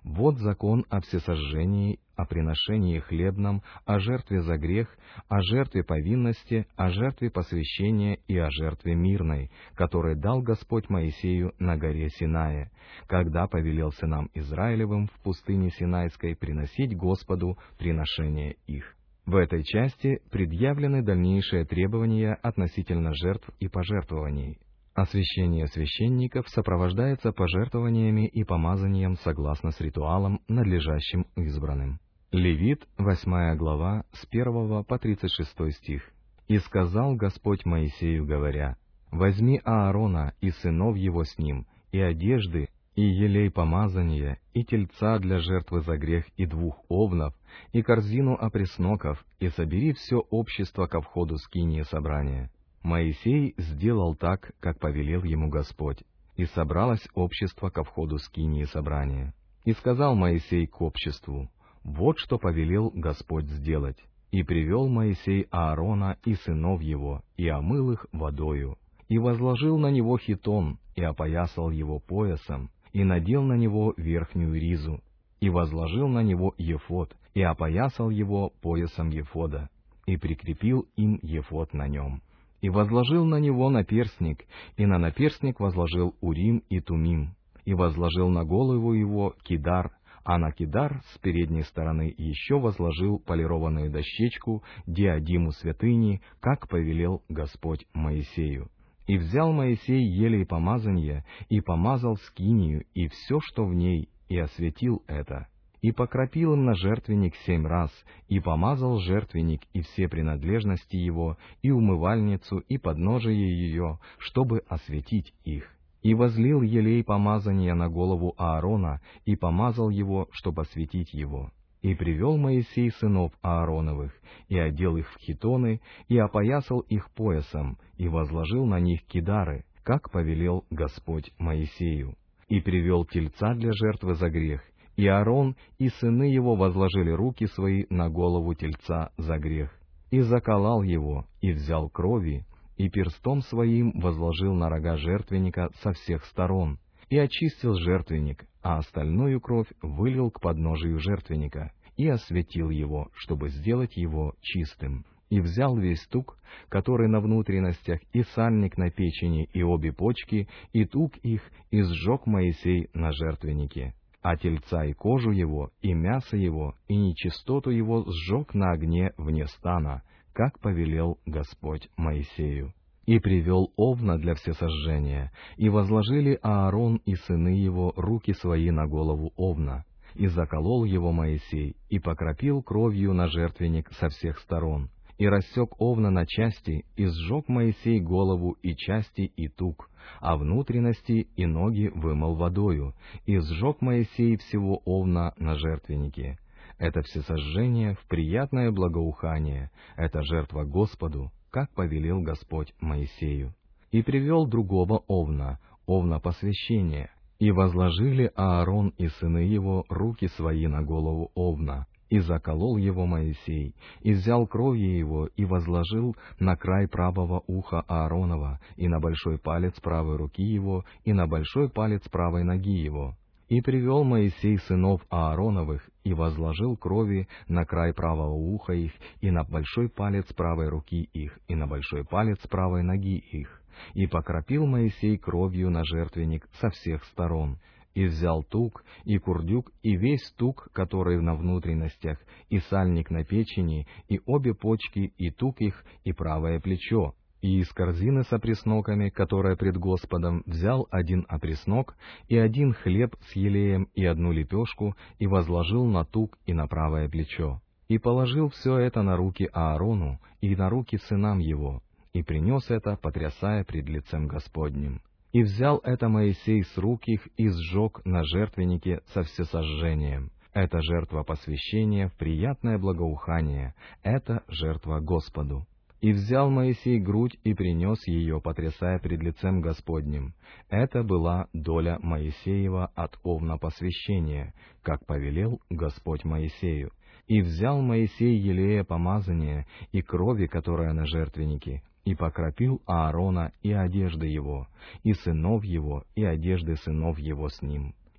Вот закон о всесожжении, о приношении хлебном, о жертве за грех, о жертве повинности, о жертве посвящения и о жертве мирной, который дал Господь Моисею на горе Синае, когда повелел сынам Израилевым в пустыне Синайской приносить Господу приношения их». В этой части предъявлены дальнейшие требования относительно жертв и пожертвований. Освящение священников сопровождается пожертвованиями и помазанием согласно с ритуалом, надлежащим избранным. Левит, 8 глава, с 1 по 36 стих. «И сказал Господь Моисею, говоря: возьми Аарона и сынов его с ним, и одежды, и елей помазания, и тельца для жертвы за грех, и 2 овнов, и корзину опресноков, и собери все общество ко входу скинии собрания». Моисей сделал так, как повелел ему Господь, и собралось общество ко входу скинии собрания. И сказал Моисей к обществу: вот что повелел Господь сделать. И привел Моисей Аарона и сынов его, и омыл их водою, и возложил на него хитон, и опоясал его поясом, и надел на него верхнюю ризу, и возложил на него ефод, и опоясал его поясом ефода, и прикрепил им ефод на нем. И возложил на него наперстник, и на наперстник возложил Урим и Тумим, и возложил на голову его кидар, а на кидар с передней стороны еще возложил полированную дощечку, диадиму святыни, как повелел Господь Моисею. И взял Моисей елей помазания, и помазал скинию, и все, что в ней, и осветил это. И покропил им на жертвенник 7 раз, и помазал жертвенник и все принадлежности его, и умывальницу, и подножие ее, чтобы осветить их. И возлил елей помазания на голову Аарона, и помазал его, чтобы осветить его. И привел Моисей сынов Аароновых, и одел их в хитоны, и опоясал их поясом, и возложил на них кидары, как повелел Господь Моисею. И привел тельца для жертвы за грех, и Аарон и сыны его возложили руки свои на голову тельца за грех. И заколол его, и взял крови, и перстом своим возложил на рога жертвенника со всех сторон, и очистил жертвенник, а остальную кровь вылил к подножию жертвенника, и осветил его, чтобы сделать его чистым. И взял весь тук, который на внутренностях, и сальник на печени, и обе почки, и тук их, и сжег Моисей на жертвеннике. А тельца и кожу его, и мясо его, и нечистоту его сжег на огне вне стана, как повелел Господь Моисею. И привел овна для всесожжения, и возложили Аарон и сыны его руки свои на голову овна, и заколол его Моисей, и покропил кровью на жертвенник со всех сторон, и рассек овна на части, и сжег Моисей голову и части и тук, а внутренности и ноги вымыл водою, и сжег Моисей всего овна на жертвеннике. Это всесожжение в приятное благоухание, это жертва Господу, как повелел Господь Моисею. И привел другого овна, овна посвящения, и возложили Аарон и сыны его руки свои на голову овна, и заколол его Моисей, и взял кровью его, и возложил на край правого уха Ааронова, и на большой палец правой руки его, и на большой палец правой ноги его. И привел Моисей сынов Аароновых, и возложил крови на край правого уха их, и на большой палец правой руки их, и на большой палец правой ноги их. И покропил Моисей кровью на жертвенник со всех сторон. И взял тук, и курдюк, и весь тук, который на внутренностях, и сальник на печени, и обе почки, и тук их, и правое плечо. И из корзины с опресноками, которая пред Господом, взял 1 опреснок, и 1 хлеб с елеем, и 1 лепешку, и возложил на тук и на правое плечо. И положил все это на руки Аарону и на руки сынам его, и принес это, потрясая пред лицем Господним. И взял это Моисей с рук их и сжег на жертвеннике со всесожжением. Это жертва посвящения в приятное благоухание, это жертва Господу. И взял Моисей грудь и принес ее, потрясая пред лицем Господним. Это была доля Моисеева от овна посвящения, как повелел Господь Моисею. И взял Моисей елея помазания и крови, которая на жертвеннике, и покропил Аарона и одежды его, и сынов его, и одежды сынов его с ним.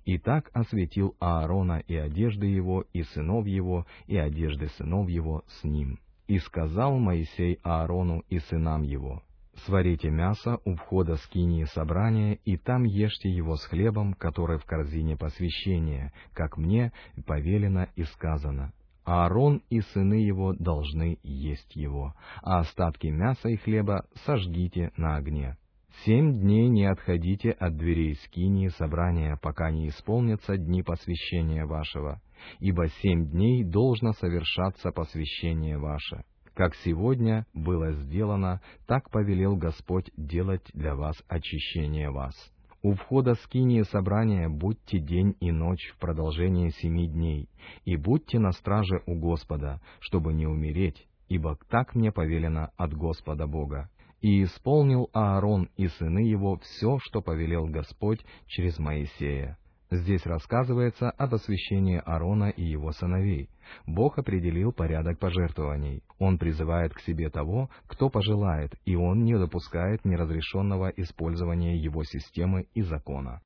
И так осветил Аарона и одежды его, и сынов его, и одежды сынов его с ним. И сказал Моисей Аарону и сынам его: сварите мясо у входа скинии собрания, и там ешьте его с хлебом, который в корзине посвящения, как мне повелено и сказано. Аарон и сыны его должны есть его, а остатки мяса и хлеба сожгите на огне. 7 дней не отходите от дверей скинии собрания, пока не исполнятся дни посвящения вашего, ибо 7 дней должно совершаться посвящение ваше. Как сегодня было сделано, так повелел Господь делать для вас очищение вас. У входа скинии собрания будьте день и ночь в продолжение 7 дней, и будьте на страже у Господа, чтобы не умереть, ибо так мне повелено от Господа Бога. И исполнил Аарон и сыны его все, что повелел Господь через Моисея. Здесь рассказывается об освящении Аарона и его сыновей. Бог определил порядок пожертвований. Он призывает к себе того, кто пожелает, и он не допускает неразрешенного использования его системы и закона.